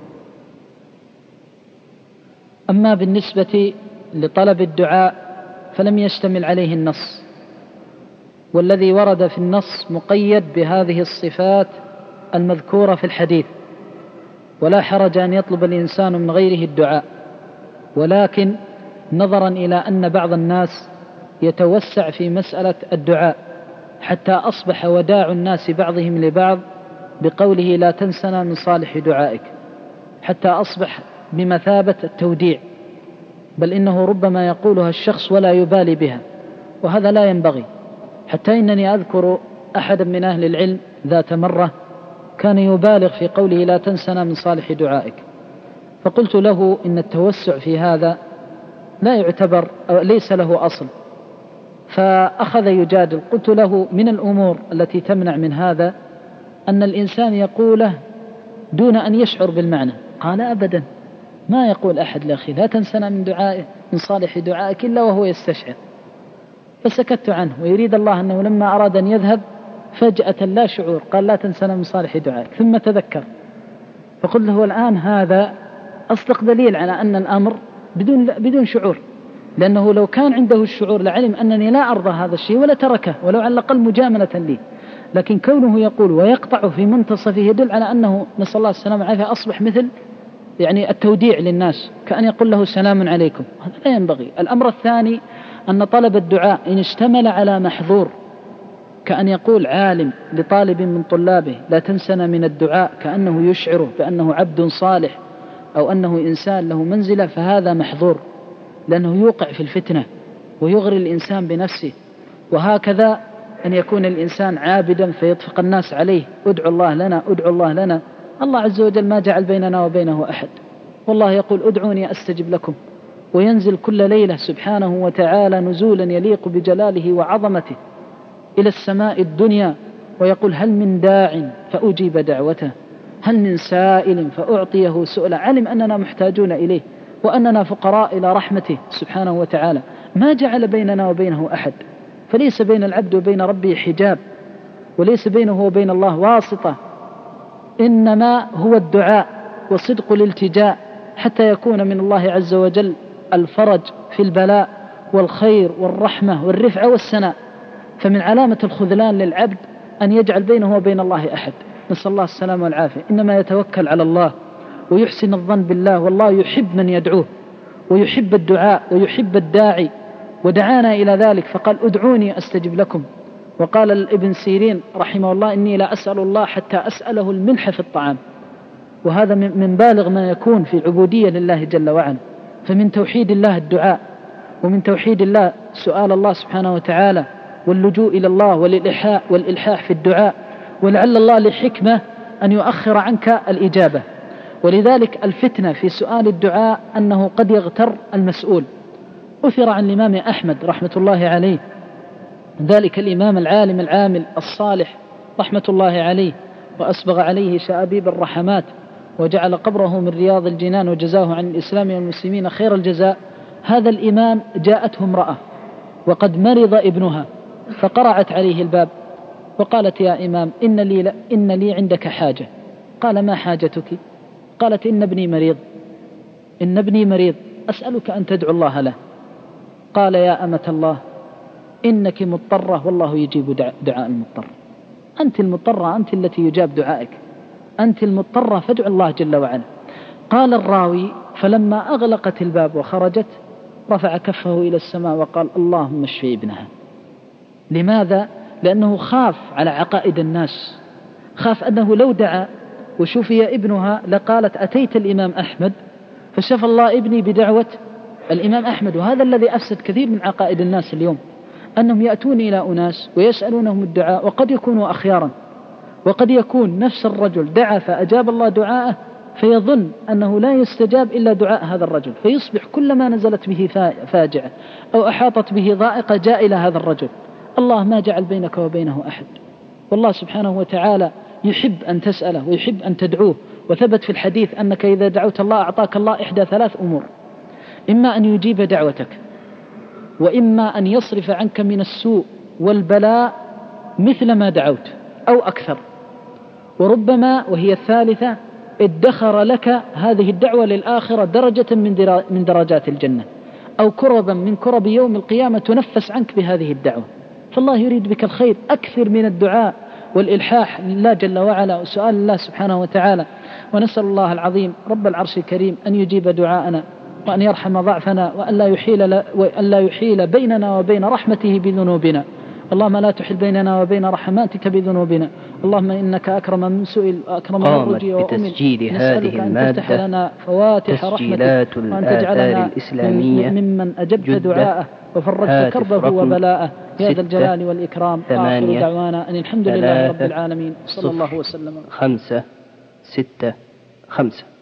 أما بالنسبة لطلب الدعاء فلم يشتمل عليه النص، والذي ورد في النص مقيد بهذه الصفات المذكورة في الحديث، ولا حرج أن يطلب الإنسان من غيره الدعاء، ولكن نظرا إلى أن بعض الناس يتوسع في مسألة الدعاء حتى أصبح وداع الناس بعضهم لبعض بقوله لا تنسنا من صالح دعائك، حتى أصبح بمثابة التوديع، بل إنه ربما يقولها الشخص ولا يبالي بها، وهذا لا ينبغي. حتى إنني أذكر أحد من أهل العلم ذات مرة كان يبالغ في قوله لا تنسنا من صالح دعائك، فقلت له إن التوسع في هذا لا يعتبر أو ليس له أصل، فأخذ يجادل. قلت له من الأمور التي تمنع من هذا أن الإنسان يقوله دون أن يشعر بالمعنى. قال أبدا، ما يقول أحد لأخي لا تنسنا من صالح دعائك إلا وهو يستشعر. فسكت عنه، ويريد الله أنه لما أراد أن يذهب فجأة لا شعور قال لا تنسنا من صالح دعائك، ثم تذكر. فقلت له الآن هذا أصدق دليل على أن الأمر بدون شعور، لأنه لو كان عنده الشعور لعلم أنني لا أرضى هذا الشيء ولا تركه ولو على الأقل مجاملة لي. لكن كونه يقول ويقطع في منتصفه يدل على أنه نسأل الله السلامة والعافية أصبح مثل التوديع للناس، كأن يقول له سلام عليكم. هذا لا ينبغي. الأمر الثاني أن طلب الدعاء إن اشتمل على محظور، كأن يقول عالم لطالب من طلابه لا تنسنا من الدعاء كأنه يشعره بأنه عبد صالح أو أنه إنسان له منزلة، فهذا محظور لأنه يوقع في الفتنة ويغري الإنسان بنفسه. وهكذا أن يكون الإنسان عابدا فيطفق الناس عليه ادعوا الله لنا ادعوا الله لنا. الله عز وجل ما جعل بيننا وبينه أحد، والله يقول ادعوني أستجب لكم، وينزل كل ليلة سبحانه وتعالى نزولا يليق بجلاله وعظمته إلى السماء الدنيا ويقول هل من داع فأجيب دعوته، هل من سائل فأعطيه سؤله. علم أننا محتاجون إليه وأننا فقراء إلى رحمته سبحانه وتعالى، ما جعل بيننا وبينه أحد، فليس بين العبد وبين ربه حجاب، وليس بينه وبين الله واسطة، إنما هو الدعاء وصدق الالتجاء حتى يكون من الله عز وجل الفرج في البلاء والخير والرحمة والرفعة والسناء. فمن علامة الخذلان للعبد أن يجعل بينه وبين الله أحد، نسأل الله السلامة والعافية. إنما يتوكل على الله ويحسن الظن بالله، والله يحب من يدعوه ويحب الدعاء ويحب الداعي، ودعانا إلى ذلك فقال ادعوني أستجب لكم. وقال الابن سيرين رحمه الله إني لا أسأل الله حتى أسأله الملح في الطعام، وهذا من بالغ ما يكون في عبودية لله جل وعلا. فمن توحيد الله الدعاء، ومن توحيد الله سؤال الله سبحانه وتعالى واللجوء إلى الله والإلحاح في الدعاء، ولعل الله لحكمة أن يؤخر عنك الإجابة. ولذلك الفتنة في سؤال الدعاء أنه قد يغتر المسؤول. أثر عن الإمام أحمد رحمة الله عليه، ذلك الإمام العالم العامل الصالح رحمة الله عليه، وأسبغ عليه شآبيب الرحمات وجعل قبره من رياض الجنان وجزاه عن الإسلام والمسلمين خير الجزاء. هذا الإمام جاءته امرأة وقد مرض ابنها، فقرعت عليه الباب وقالت يا إمام إن لي عندك حاجة. قال ما حاجتك؟ قالت إن ابني مريض أسألك أن تدعو الله له. قال يا أمة الله إنك مضطرة والله يجيب دعاء المضطر، أنت المضطرة، أنت التي يجاب دعائك، أنت المضطرة فادعو الله جل وعلا. قال الراوي فلما أغلقت الباب وخرجت رفع كفه إلى السماء وقال اللهم اشفي ابنها. لماذا؟ لأنه خاف على عقائد الناس، خاف أنه لو دعا وشفي ابنها لقالت أتيت الإمام أحمد فشفى الله ابني بدعوة الإمام أحمد. وهذا الذي أفسد كثير من عقائد الناس اليوم، أنهم يأتون إلى أناس ويسألونهم الدعاء، وقد يكونوا أخيارا، وقد يكون نفس الرجل دعا فأجاب الله دعاءه فيظن أنه لا يستجاب إلا دعاء هذا الرجل، فيصبح كلما نزلت به فاجعة أو أحاطت به ضائقة جاء إلى هذا الرجل. الله ما جعل بينك وبينه أحد، والله سبحانه وتعالى يحب أن تسأله ويحب أن تدعوه. وثبت في الحديث أنك إذا دعوت الله أعطاك الله إحدى ثلاث أمور: إما أن يجيب دعوتك، وإما أن يصرف عنك من السوء والبلاء مثل ما دعوت أو أكثر، وربما وهي الثالثة ادخر لك هذه الدعوة للآخرة درجة من درجات الجنة، أو كربا من كرب يوم القيامة تنفس عنك بهذه الدعوة. فالله يريد بك الخير، أكثر من الدعاء والإلحاح لله جل وعلا وسؤال الله سبحانه وتعالى. ونسأل الله العظيم رب العرش الكريم أن يجيب دعاءنا وأن يرحم ضعفنا وأن لا يحيل بيننا وبين رحمته بذنوبنا. اللهم لا تحل بيننا وبين رحماتك بذنوبنا. اللهم إنك أكرم من سئل وأكرم من رجي وأمن. بتسجيل نسألك أن تفتح لنا فواتح رحمتك وأن تجعلنا ممن أجبت دعاءه وفرجت كربه وبلاءه يا ذا الجلال والإكرام. آخر دعوانا أن الحمد لله رب العالمين. صلى الله وسلم. 5 6 5